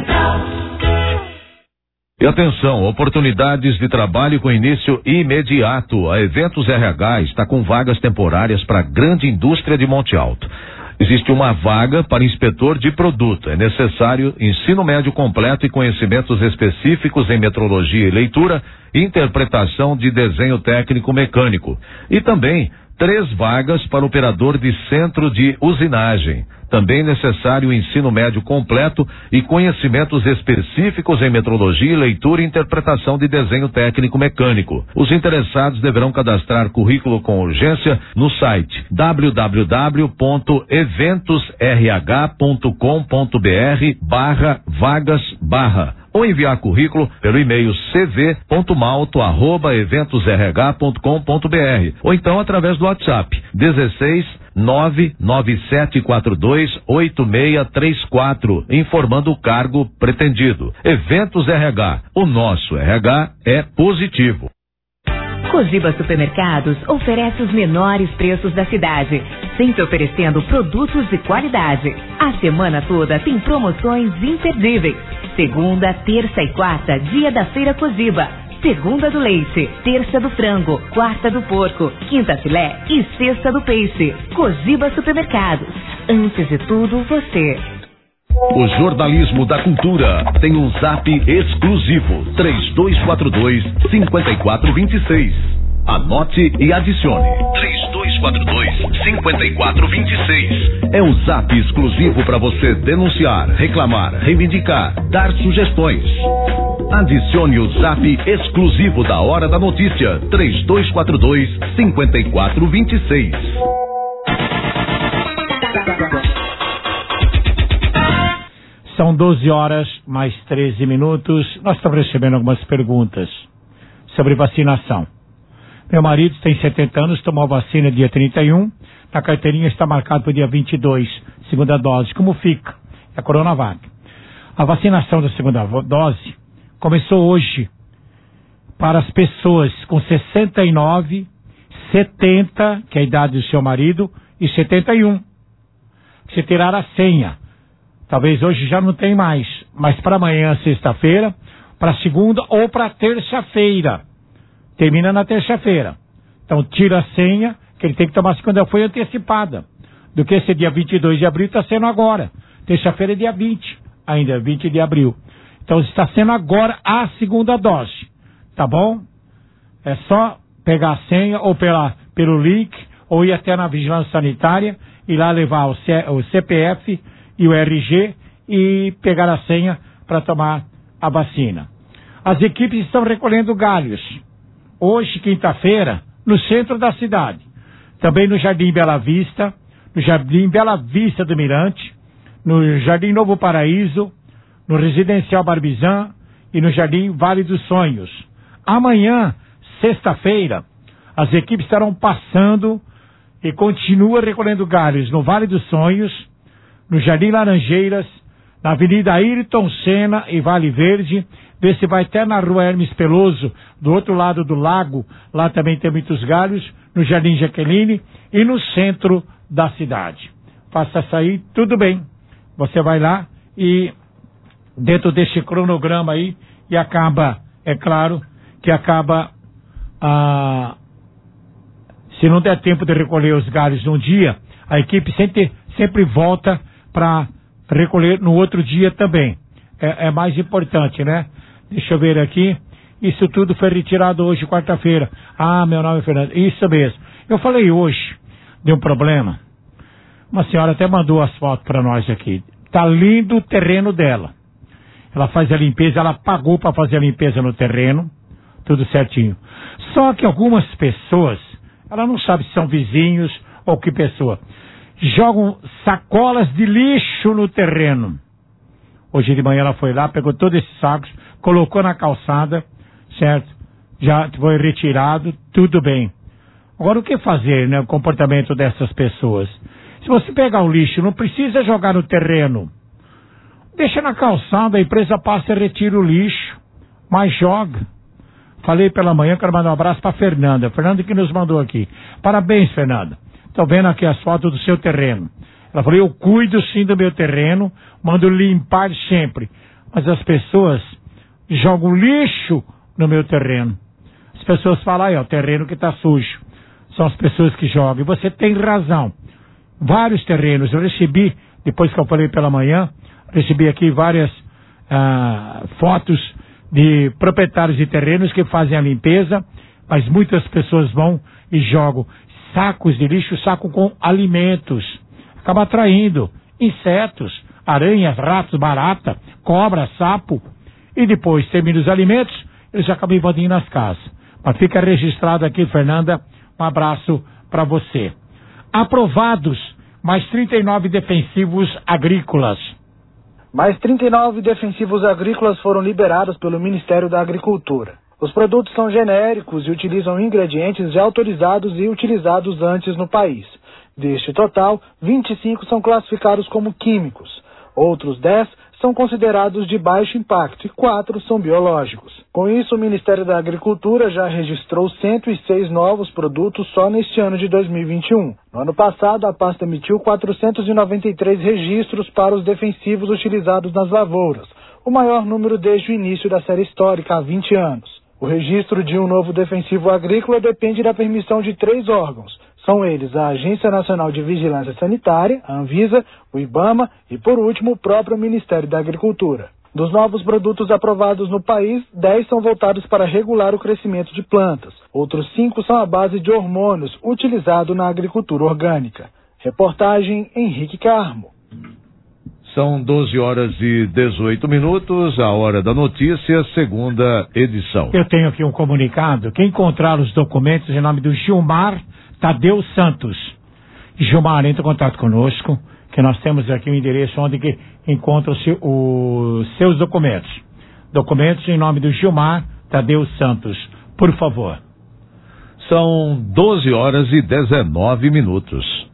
E atenção, oportunidades de trabalho com início imediato. A Eventos RH está com vagas temporárias para a grande indústria de Monte Alto. Existe uma vaga para inspetor de produto. É necessário ensino médio completo e conhecimentos específicos em metrologia e leitura, interpretação de desenho técnico mecânico. E também 3 vagas para operador de centro de usinagem. Também necessário ensino médio completo e conhecimentos específicos em metrologia, leitura e interpretação de desenho técnico mecânico. Os interessados deverão cadastrar currículo com urgência no site www.eventosrh.com.br/vagas/ ou enviar currículo pelo e-mail cv.malto@eventosrh.com.br ou então através do WhatsApp 16-99742-8634, informando o cargo pretendido. Eventos RH, o nosso RH é positivo. Cogiba Supermercados oferece os menores preços da cidade, sempre oferecendo produtos de qualidade. A semana toda tem promoções imperdíveis. Segunda, terça e quarta, dia da Feira Cogiba. Segunda do leite, terça do frango, quarta do porco, quinta filé e sexta do peixe. Cogiba Supermercados. Antes de tudo, você. O jornalismo da cultura tem um zap exclusivo: 3242-5426. Anote e adicione: 3242-5426. É o zap exclusivo para você denunciar, reclamar, reivindicar, dar sugestões. Adicione o zap exclusivo da Hora da Notícia: 3242-5426. São 12 horas mais 13 minutos. Nós estamos recebendo algumas perguntas sobre vacinação. Meu marido tem 70 anos, tomou vacina dia 31. Na carteirinha está marcado para o dia 22, segunda dose. Como fica? É a Coronavac. A vacinação da segunda dose começou hoje para as pessoas com 69, 70, que é a idade do seu marido, e 71. Se tirar a senha. Talvez hoje já não tem mais, mas para amanhã, sexta-feira, para segunda ou para terça-feira. Termina na terça-feira. Então tira a senha, que ele tem que tomar a segunda, foi antecipada. Do que esse dia 22 de abril está sendo agora. Terça-feira é dia 20, ainda 20 de abril. Então está sendo agora a segunda dose. Tá bom? É só pegar a senha ou pelo link, ou ir até na vigilância sanitária e lá levar o CPF e o RG e pegar a senha para tomar a vacina. As equipes estão recolhendo galhos. Hoje, quinta-feira, no centro da cidade. Também no Jardim Bela Vista, no Jardim Bela Vista do Mirante, no Jardim Novo Paraíso, no Residencial Barbizan e no Jardim Vale dos Sonhos. Amanhã, sexta-feira, as equipes estarão passando e continuam recolhendo galhos no Vale dos Sonhos, no Jardim Laranjeiras, na Avenida Ayrton Senna e Vale Verde. Vê se vai até na Rua Hermes Peloso, do outro lado do lago, lá também tem muitos galhos, no Jardim Jaqueline e no centro da cidade. Faça sair, tudo bem. Você vai lá e dentro desse cronograma aí, e acaba, é claro, que acaba, se não der tempo de recolher os galhos num dia, a equipe sempre volta para recolher no outro dia também. É mais importante, né? Deixa eu ver aqui. Isso tudo foi retirado hoje, quarta-feira. Meu nome é Fernando. Isso mesmo. Eu falei hoje de um problema. Uma senhora até mandou as fotos para nós aqui. Tá lindo o terreno dela. Ela faz a limpeza, ela pagou para fazer a limpeza no terreno. Tudo certinho. Só que algumas pessoas, ela não sabe se são vizinhos ou que pessoa, jogam sacolas de lixo no terreno. Hoje de manhã ela foi lá, pegou todos esses sacos, colocou na calçada, certo? Já foi retirado, tudo bem. Agora o que fazer, né? O comportamento dessas pessoas. Se você pegar o lixo, não precisa jogar no terreno. Deixa na calçada, a empresa passa e retira o lixo, mas joga. Falei pela manhã, quero mandar um abraço para Fernanda. Fernanda que nos mandou aqui. Parabéns, Fernanda. Estou vendo aqui as fotos do seu terreno. Ela falou, eu cuido sim do meu terreno, mando limpar sempre. Mas as pessoas jogam lixo no meu terreno. As pessoas falam, aí, ó, o terreno que está sujo. São as pessoas que jogam. E você tem razão. Vários terrenos. Eu recebi, depois que eu falei pela manhã, recebi aqui várias fotos de proprietários de terrenos que fazem a limpeza, mas muitas pessoas vão e jogam sacos de lixo, saco com alimentos. Acaba atraindo insetos, aranhas, ratos, barata, cobra, sapo. E depois termina os alimentos, eles acabam invadindo as casas. Mas fica registrado aqui, Fernanda, um abraço para você. Aprovados mais 39 defensivos agrícolas. Mais 39 defensivos agrícolas foram liberados pelo Ministério da Agricultura. Os produtos são genéricos e utilizam ingredientes já autorizados e utilizados antes no país. Deste total, 25 são classificados como químicos. Outros 10 são considerados de baixo impacto e 4 são biológicos. Com isso, o Ministério da Agricultura já registrou 106 novos produtos só neste ano de 2021. No ano passado, a pasta emitiu 493 registros para os defensivos utilizados nas lavouras, o maior número desde o início da série histórica há 20 anos. O registro de um novo defensivo agrícola depende da permissão de 3 órgãos. São eles a Agência Nacional de Vigilância Sanitária, a Anvisa, o IBAMA e, por último, o próprio Ministério da Agricultura. Dos novos produtos aprovados no país, 10 são voltados para regular o crescimento de plantas. Outros 5 são à base de hormônios, utilizado na agricultura orgânica. Reportagem Henrique Carmo. São 12 horas e 18 minutos, a hora da notícia, segunda edição. Eu tenho aqui um comunicado. Quem encontrar os documentos em nome do Gilmar Tadeu Santos. Gilmar, entra em contato conosco. que nós temos aqui o endereço onde que encontram-se os seus documentos. Documentos em nome do Gilmar Tadeu Santos, por favor. São 12 horas e 19 minutos.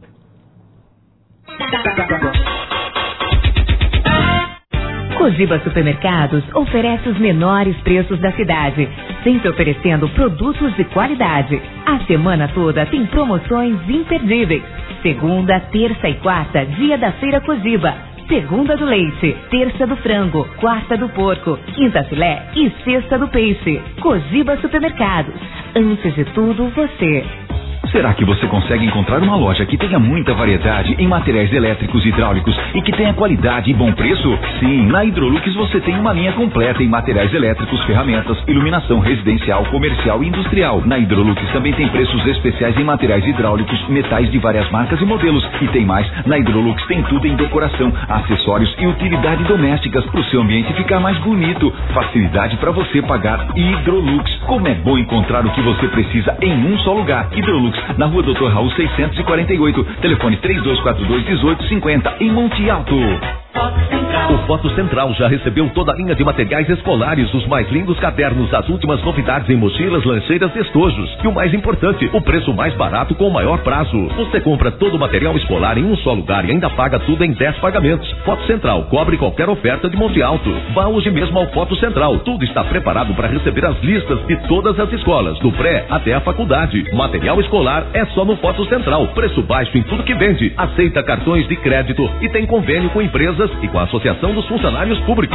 Cogiba Supermercados oferece os menores preços da cidade, sempre oferecendo produtos de qualidade. A semana toda tem promoções imperdíveis. Segunda, terça e quarta, dia da Feira Cogiba. Segunda do leite, terça do frango, quarta do porco, quinta filé e sexta do peixe. Cogiba Supermercados. Antes de tudo, você. Será que você consegue encontrar uma loja que tenha muita variedade em materiais elétricos e hidráulicos e que tenha qualidade e bom preço? Sim, na Hidrolux você tem uma linha completa em materiais elétricos, ferramentas, iluminação residencial, comercial e industrial. Na Hidrolux também tem preços especiais em materiais hidráulicos, metais de várias marcas e modelos. E tem mais, na Hidrolux tem tudo em decoração, acessórios e utilidades domésticas para o seu ambiente ficar mais bonito. Facilidade para você pagar. Hidrolux. Como é bom encontrar o que você precisa em um só lugar. Hidrolux, na rua Dr. Raul 648, telefone 3242-1850, em Monte Alto. O Foto Central já recebeu toda a linha de materiais escolares, os mais lindos cadernos, as últimas novidades em mochilas, lancheiras e estojos. E o mais importante, o preço mais barato com o maior prazo. Você compra todo o material escolar em um só lugar e ainda paga tudo em 10 pagamentos. Foto Central cobre qualquer oferta de Monte Alto. Vá hoje mesmo ao Foto Central. Tudo está preparado para receber as listas de todas as escolas, do pré até a faculdade. Material escolar é só no Foto Central. Preço baixo em tudo que vende. Aceita cartões de crédito e tem convênio com empresas e com a Associação dos Funcionários Públicos.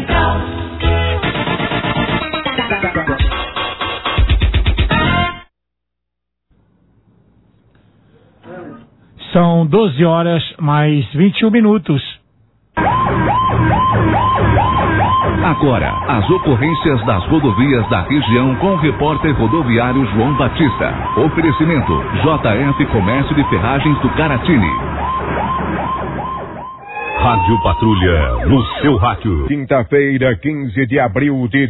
São 12 horas mais 21 minutos. Agora, as ocorrências das rodovias da região com o repórter rodoviário João Batista. Oferecimento JF Comércio de Ferragens do Caratini. Rádio Patrulha, no seu rádio. Quinta-feira, 15 de abril de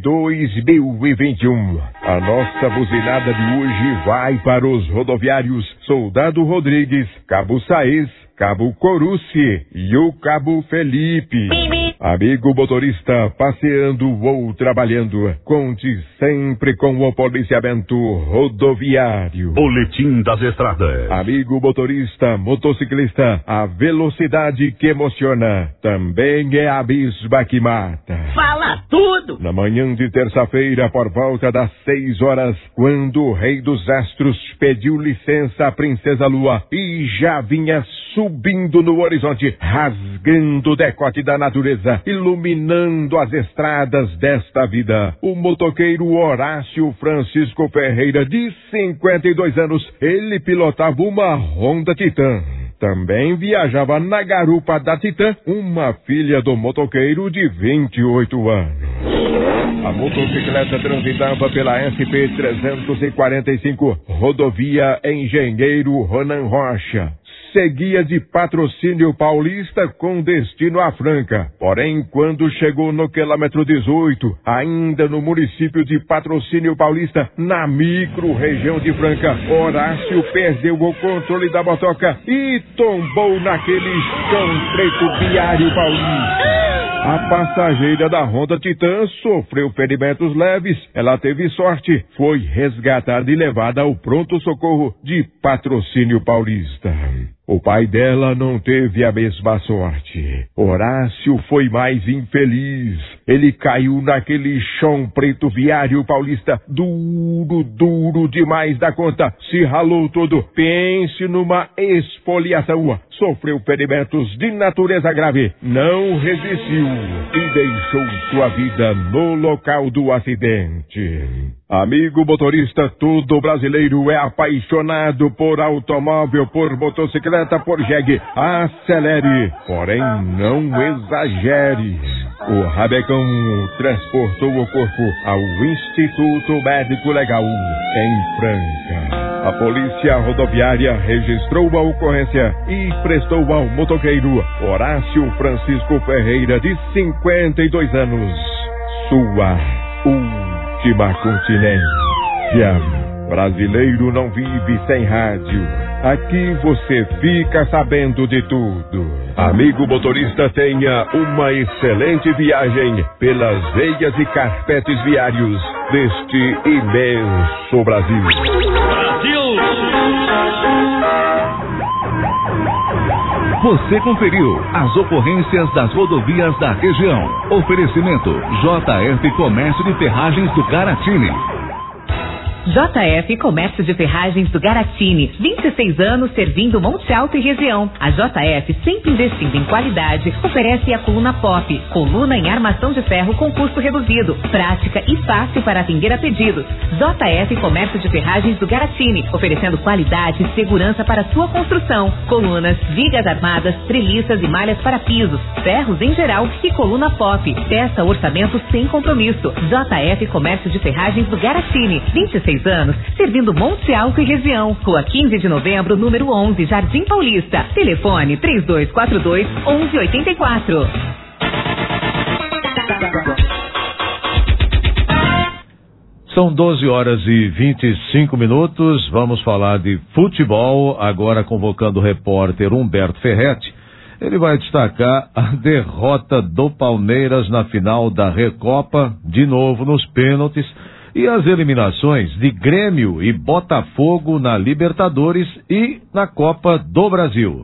2021. A nossa buzinada de hoje vai para os rodoviários Soldado Rodrigues, Cabo Saez, Cabo Coruci e o Cabo Felipe. Amigo motorista, passeando ou trabalhando, conte sempre com o policiamento rodoviário. Boletim das Estradas. Amigo motorista, motociclista, a velocidade que emociona também é a bisba que mata. Fala tudo! Na manhã de terça-feira, por volta das 6 horas, quando o rei dos astros pediu licença à princesa Lua e já vinha subindo no horizonte, rasgando o decote da natureza, iluminando as estradas desta vida, o motoqueiro Horácio Francisco Ferreira, de 52 anos, ele pilotava uma Honda Titan. Também viajava na garupa da Titan uma filha do motoqueiro de 28 anos. A motocicleta transitava pela SP-345, rodovia Engenheiro Ronan Rocha. Seguia de Patrocínio Paulista com destino a Franca. Porém, quando chegou no quilômetro 18, ainda no município de Patrocínio Paulista, na micro-região de Franca, Horácio perdeu o controle da motoca e tombou naquele chão preto viário paulista. A passageira da Honda Titan sofreu ferimentos leves. Ela teve sorte, foi resgatada e levada ao pronto-socorro de Patrocínio Paulista. O pai dela não teve a mesma sorte. Horácio foi mais infeliz. Ele caiu naquele chão preto viário paulista, duro demais da conta. Se ralou todo. Pense numa esfoliação. Sofreu ferimentos de natureza grave. Não resistiu e deixou sua vida no local do acidente. Amigo motorista, todo brasileiro é apaixonado por automóvel, por motocicleta, por jegue. Acelere, porém não exagere. O Rabecão transportou o corpo ao Instituto Médico Legal, em Franca. A polícia rodoviária registrou a ocorrência e prestou ao motoqueiro Horácio Francisco Ferreira, de 52 anos, sua última continência. Brasileiro não vive sem rádio. Aqui você fica sabendo de tudo. Amigo motorista, tenha uma excelente viagem pelas veias e carpetes viários deste imenso Brasil. Você conferiu as ocorrências das rodovias da região. Oferecimento JF Comércio de Ferragens do Garatini. JF Comércio de Ferragens do Garatini, 26 anos servindo Monte Alto e região. A JF, sempre investindo em qualidade, oferece a coluna Pop, coluna em armação de ferro com custo reduzido, prática e fácil para atender a pedidos. JF Comércio de Ferragens do Garatini, oferecendo qualidade e segurança para sua construção. Colunas, vigas armadas, treliças e malhas para pisos, ferros em geral e coluna Pop. Peça orçamento sem compromisso. JF Comércio de Ferragens do Garatini, 26 anos, servindo Monte Alto e região. Rua 15 de novembro, número 11, Jardim Paulista. Telefone 3242-1184. São 12 horas e 25 minutos. Vamos falar de futebol, agora convocando o repórter Humberto Ferretti. Ele vai destacar a derrota do Palmeiras na final da Recopa, de novo nos pênaltis, e as eliminações de Grêmio e Botafogo na Libertadores e na Copa do Brasil.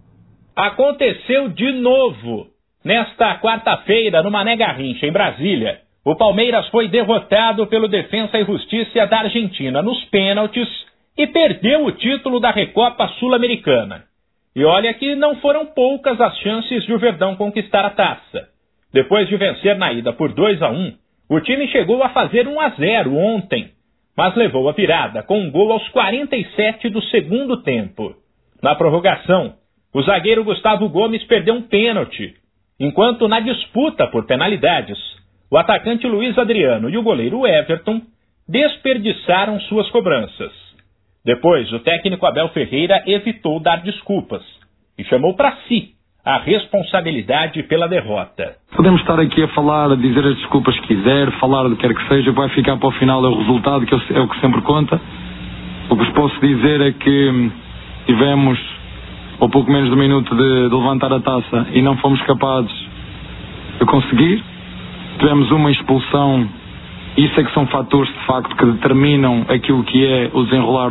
Aconteceu de novo. Nesta quarta-feira, no Mané Garrincha, em Brasília, o Palmeiras foi derrotado pelo Defensa e Justiça da Argentina nos pênaltis e perdeu o título da Recopa Sul-Americana. E olha que não foram poucas as chances de o Verdão conquistar a taça. Depois de vencer na ida por 2-1, o time chegou a fazer 1-0 ontem, mas levou a virada com um gol aos 47 do segundo tempo. Na prorrogação, o zagueiro Gustavo Gomes perdeu um pênalti, enquanto na disputa por penalidades, o atacante Luiz Adriano e o goleiro Everton desperdiçaram suas cobranças. Depois, o técnico Abel Ferreira evitou dar desculpas e chamou para si a responsabilidade pela derrota. Podemos estar aqui a falar, a dizer as desculpas que quiser, falar do que quer que seja, vai ficar para o final é o resultado, que é o que sempre conta. O que vos posso dizer é que tivemos um pouco menos de um minuto de levantar a taça e não fomos capazes de conseguir. Tivemos uma expulsão, isso é que são fatores de facto que determinam aquilo que é o desenrolar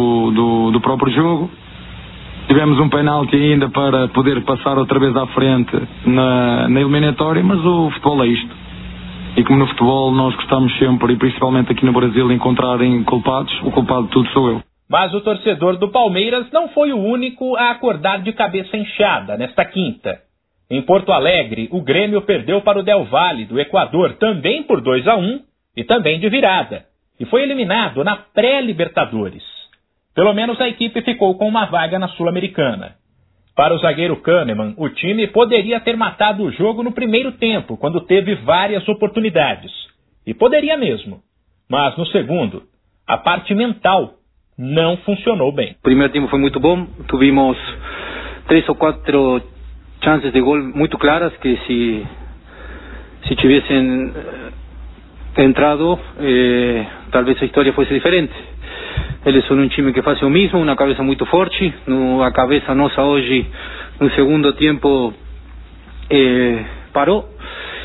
do próprio jogo. Tivemos um penalti ainda para poder passar outra vez à frente na eliminatória, mas o futebol é isto. E como no futebol nós gostamos sempre, e principalmente aqui no Brasil, de encontrarem culpados, o culpado de tudo sou eu. Mas o torcedor do Palmeiras não foi o único a acordar de cabeça inchada nesta quinta. Em Porto Alegre, o Grêmio perdeu para o Del Valle, do Equador, também por 2-1 e também de virada, e foi eliminado na pré-Libertadores. Pelo menos a equipe ficou com uma vaga na Sul-Americana. Para o zagueiro Kahneman, o time poderia ter matado o jogo no primeiro tempo, quando teve várias oportunidades. E poderia mesmo. Mas no segundo, a parte mental não funcionou bem. O primeiro tempo foi muito bom. Tivemos 3 ou 4 chances de gol muito claras que se tivessem entrado, talvez a história fosse diferente. Eles são um time que faz o mesmo, uma cabeça muito forte. A cabeça nossa hoje, no segundo tempo, parou.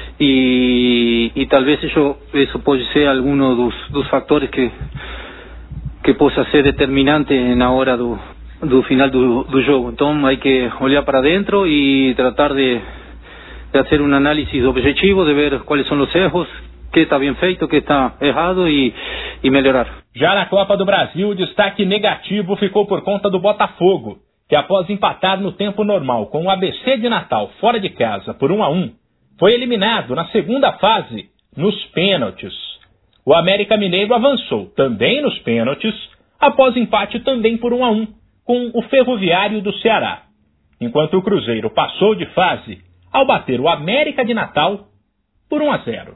E talvez isso pode ser algum dos fatores que possa ser determinante na hora do final do jogo. Então, há que olhar para dentro e tratar de fazer um análise objetivo, de ver quais são os erros, que está bem feito, que está errado e melhorar. Já na Copa do Brasil, o destaque negativo ficou por conta do Botafogo, que após empatar no tempo normal com o ABC de Natal fora de casa por 1-1, foi eliminado na segunda fase nos pênaltis. O América Mineiro avançou também nos pênaltis, após empate também por 1-1 com o Ferroviário do Ceará, enquanto o Cruzeiro passou de fase ao bater o América de Natal por 1-0.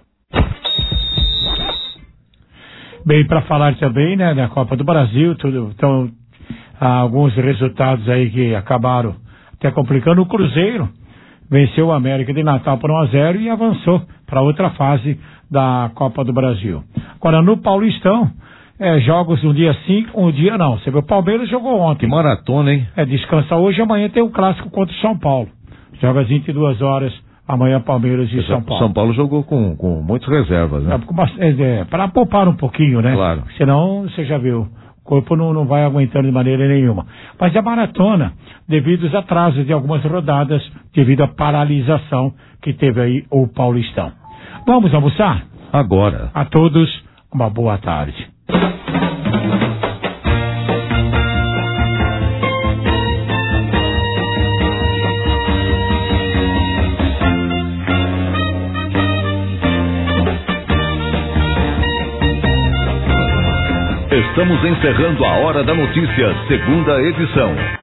Bem, para falar também, né, da Copa do Brasil, então, alguns resultados aí que acabaram até complicando. O Cruzeiro venceu o América de Natal por 1-0 e avançou para outra fase da Copa do Brasil. Agora, no Paulistão, jogos um dia sim, um dia não. Você viu, o Palmeiras jogou ontem. Que maratona, hein? Descansa hoje, amanhã tem um clássico contra o São Paulo. Joga às 22 horas, amanhã Palmeiras e São Paulo. São Paulo jogou com muitas reservas, né? Para poupar um pouquinho, né? Claro. Senão, você já viu, o corpo não vai aguentando de maneira nenhuma. Mas a maratona, devido aos atrasos de algumas rodadas, devido à paralisação que teve aí o Paulistão. Vamos almoçar? Agora. A todos, uma boa tarde. Estamos encerrando a Hora da Notícia, segunda edição.